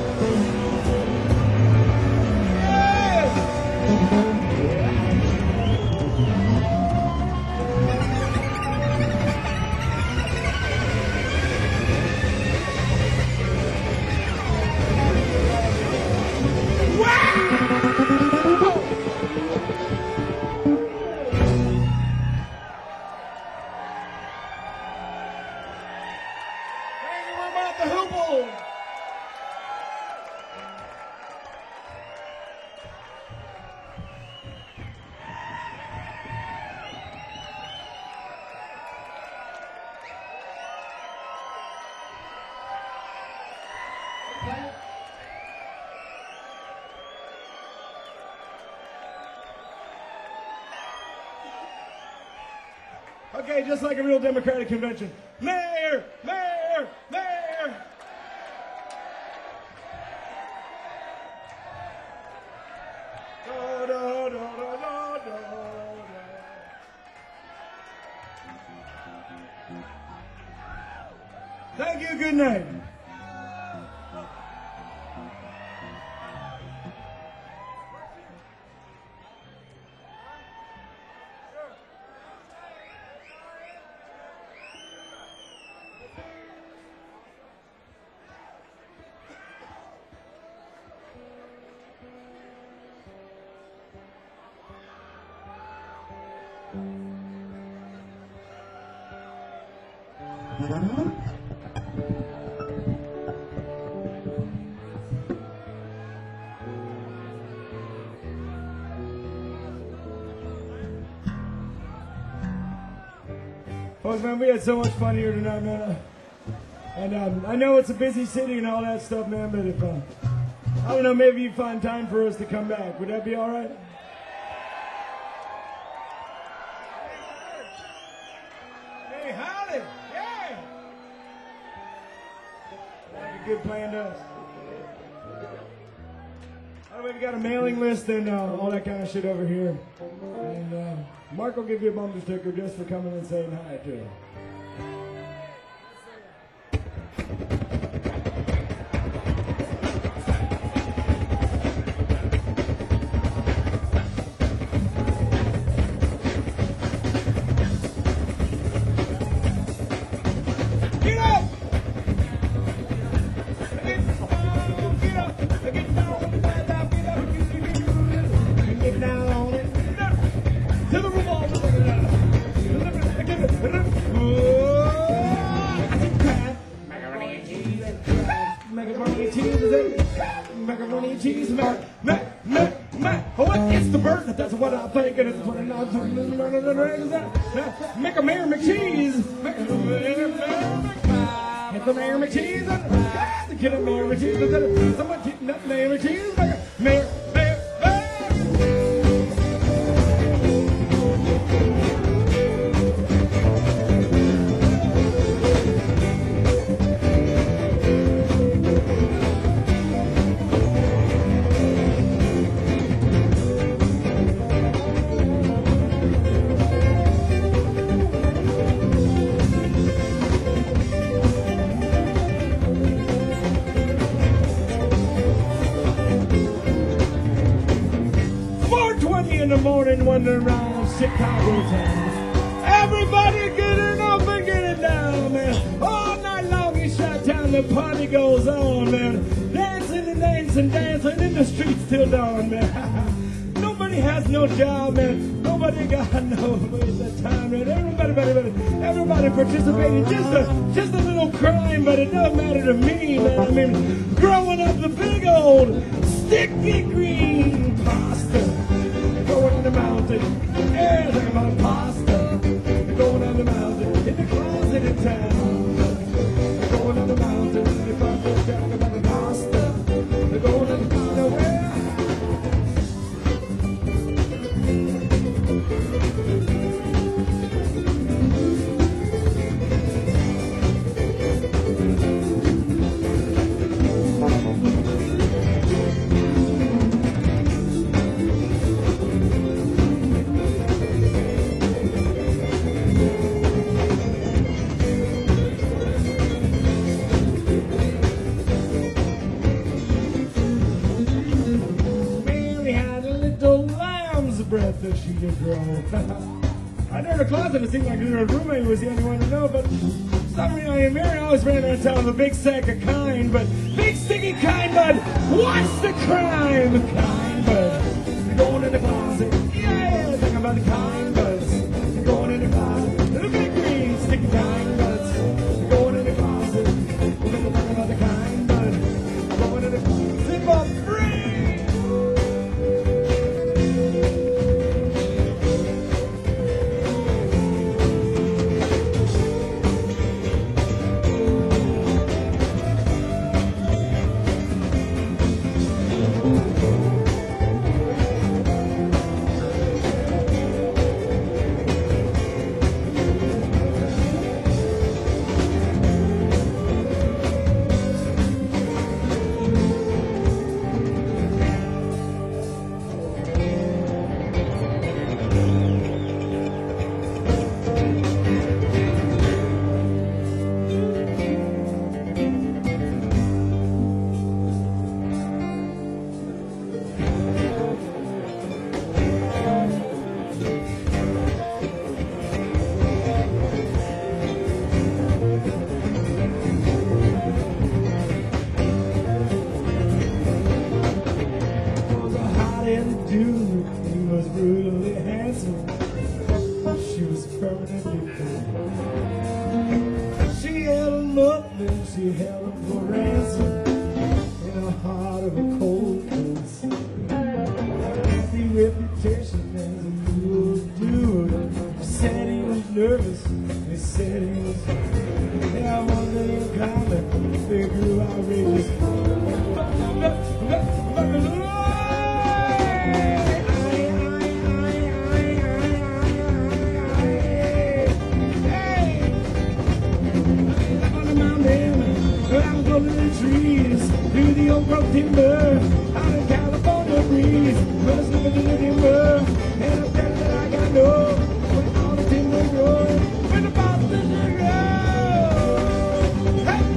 Okay, just like a real Democratic convention. Mayor, mayor, mayor. Da, da, da, da, da, da. Thank you, good night. Folks, man, we had so much fun here tonight, man. And I know it's a busy city and all that stuff, man, but if, I don't know, maybe you find time for us to come back. Would that be all right? Hey, howdy! Yeah! Like a good plan to us. We got a mailing list and all that kind of shit over here. And Mark will give you a bumper sticker just for coming and saying hi to him. Macaroni and cheese, what is the bird? That's what I'm thinking. It's what I'm make a Mayor McCheese. Get the Mayor McCheese. Get a Mayor McCheese. Someone getting that Mayor McCheese. Mayor. In the morning wandering around Chicago town. Everybody getting up and getting down, man. All night long in Chi-Town, the party goes on, man. Dancing and dancing, dancing in the streets till dawn, man. Nobody has no job, man. Nobody got no waste of time, man. Everybody participating. Just a little crime, but it doesn't matter to me, man. I mean, growing up the big old sticky green pasta. Going in the mountain, yeah, think about pasta. Going on the mountain, in the closet in town. Going on the mountain, in the closet, talking about the pasta. Going on the mountain, breath that she could grow. I knew her closet, it seemed like her roommate was the only one to know, but some reason Mary always ran around town with a big sack of kind, but big sticky kind bud. What's the crime? Kind bud. They're going in the closet. Yeah, think about the kind buds. They're going in the closet. Little big green sticky kind buds. They're going in the closet. We're gonna talk about the kind bud. Going in the closet. Zip up free. She held him for ransom in the heart of a cold place. The reputation as a fool dude. They said he was nervous. They said he was. Yeah, I wonder if comment. They grew outrageous. Trees through the old growth timber, out of California breeze. But it's never the timber, and I'm telling that I gotta know when all the timber grows, when the bottom is to grow. Hey!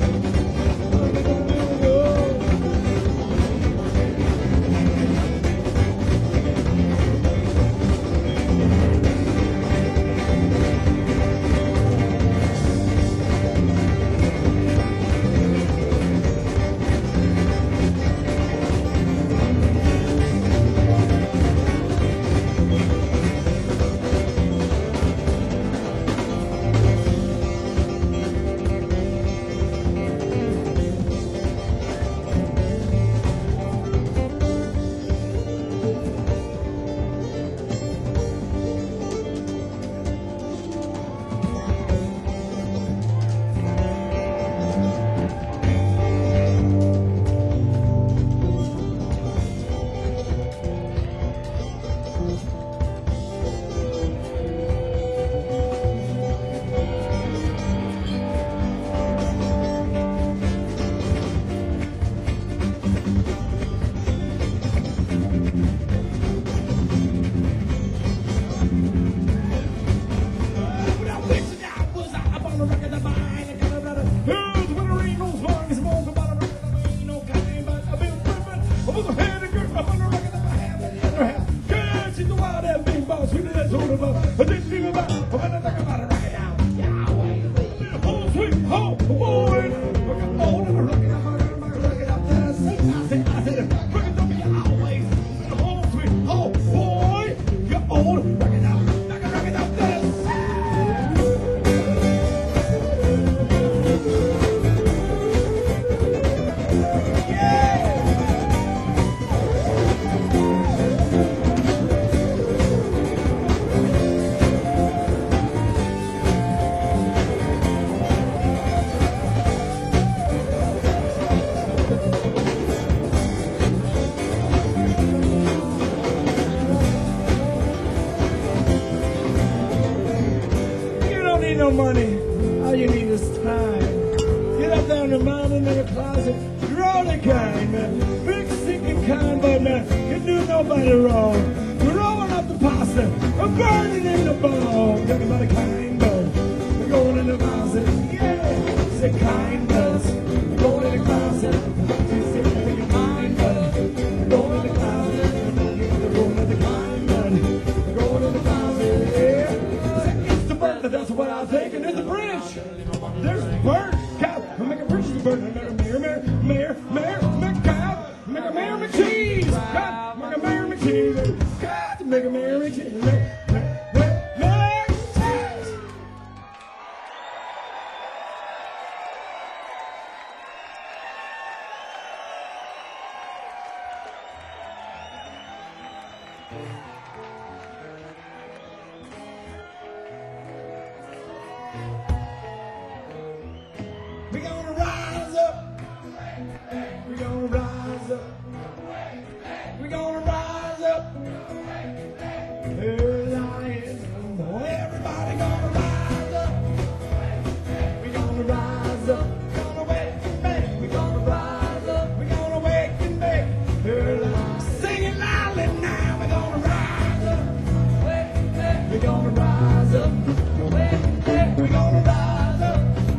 No money, all you need is time. Get up down the mountain in the closet, grow the kind, big stinking kind, but can do nobody wrong. Rolling up the pasta, burning in the bone. Talking about a kind bud, we're going in the closet, yeah. Say kind buds, going in the closet. She said, your mind bud, going in the closet. Going in the kind bud. cheese. Got to make American cheese. Got to make American cheese. We're gonna rise up. We're gonna rise up. We're gonna rise up. We're lions. Everybody gonna rise up. We're gonna rise up. Gonna wake and bake. We're gonna rise up. We're gonna wake and bake. We're lions. Sing it loudly now. We're gonna rise up. We're gonna rise up. We're gonna rise up.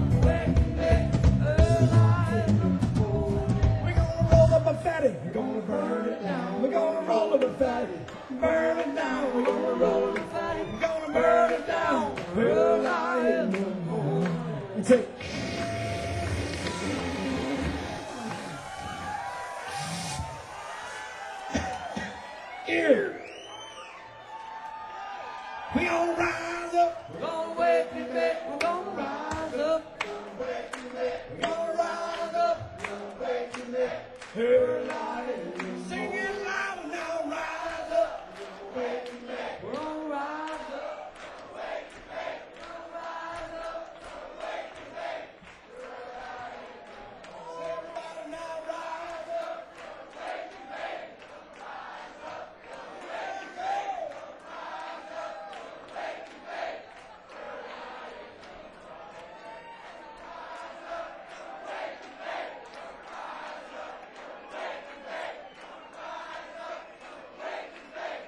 We're gonna burn it down. We're gonna roll up a fatty. Burn it down. We're gonna roll up a fatty. We're gonna burn it down. We're lying no more. That's it. Here. We gonna rise up. We're gonna wake and bake. We're gonna rise up. We're gonna rise up. We're gonna wake and bake. We're lying. Sing it loud now. Rise up. Wake and bake. We're gonna rise up. Wake and bake. We're gonna rise up. Wake and bake. We're lying. Everybody now rise up. Wake and bake. Rise up. Wake and bake. Rise up. Wake and bake. We're lying. Rise up. Wake and bake. Rise up. Wake and bake. Rise up. Wake and bake.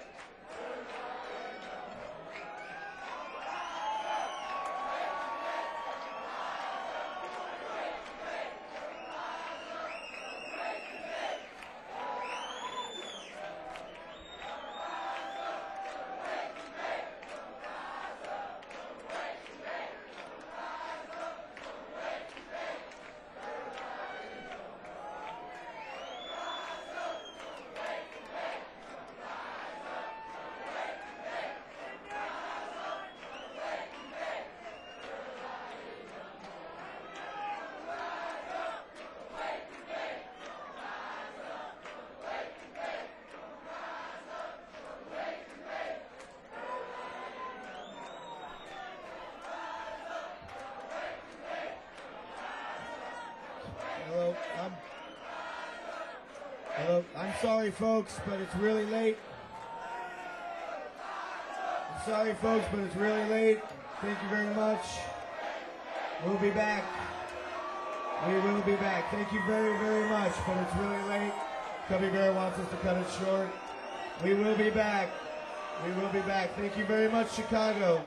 Hello, I'm sorry folks, but it's really late. I'm sorry folks, but it's really late. Thank you very much. We'll be back. We will be back. Thank you very, very much, but it's really late. Cubby Bear wants us to cut it short. We will be back. We will be back. Thank you very much, Chicago.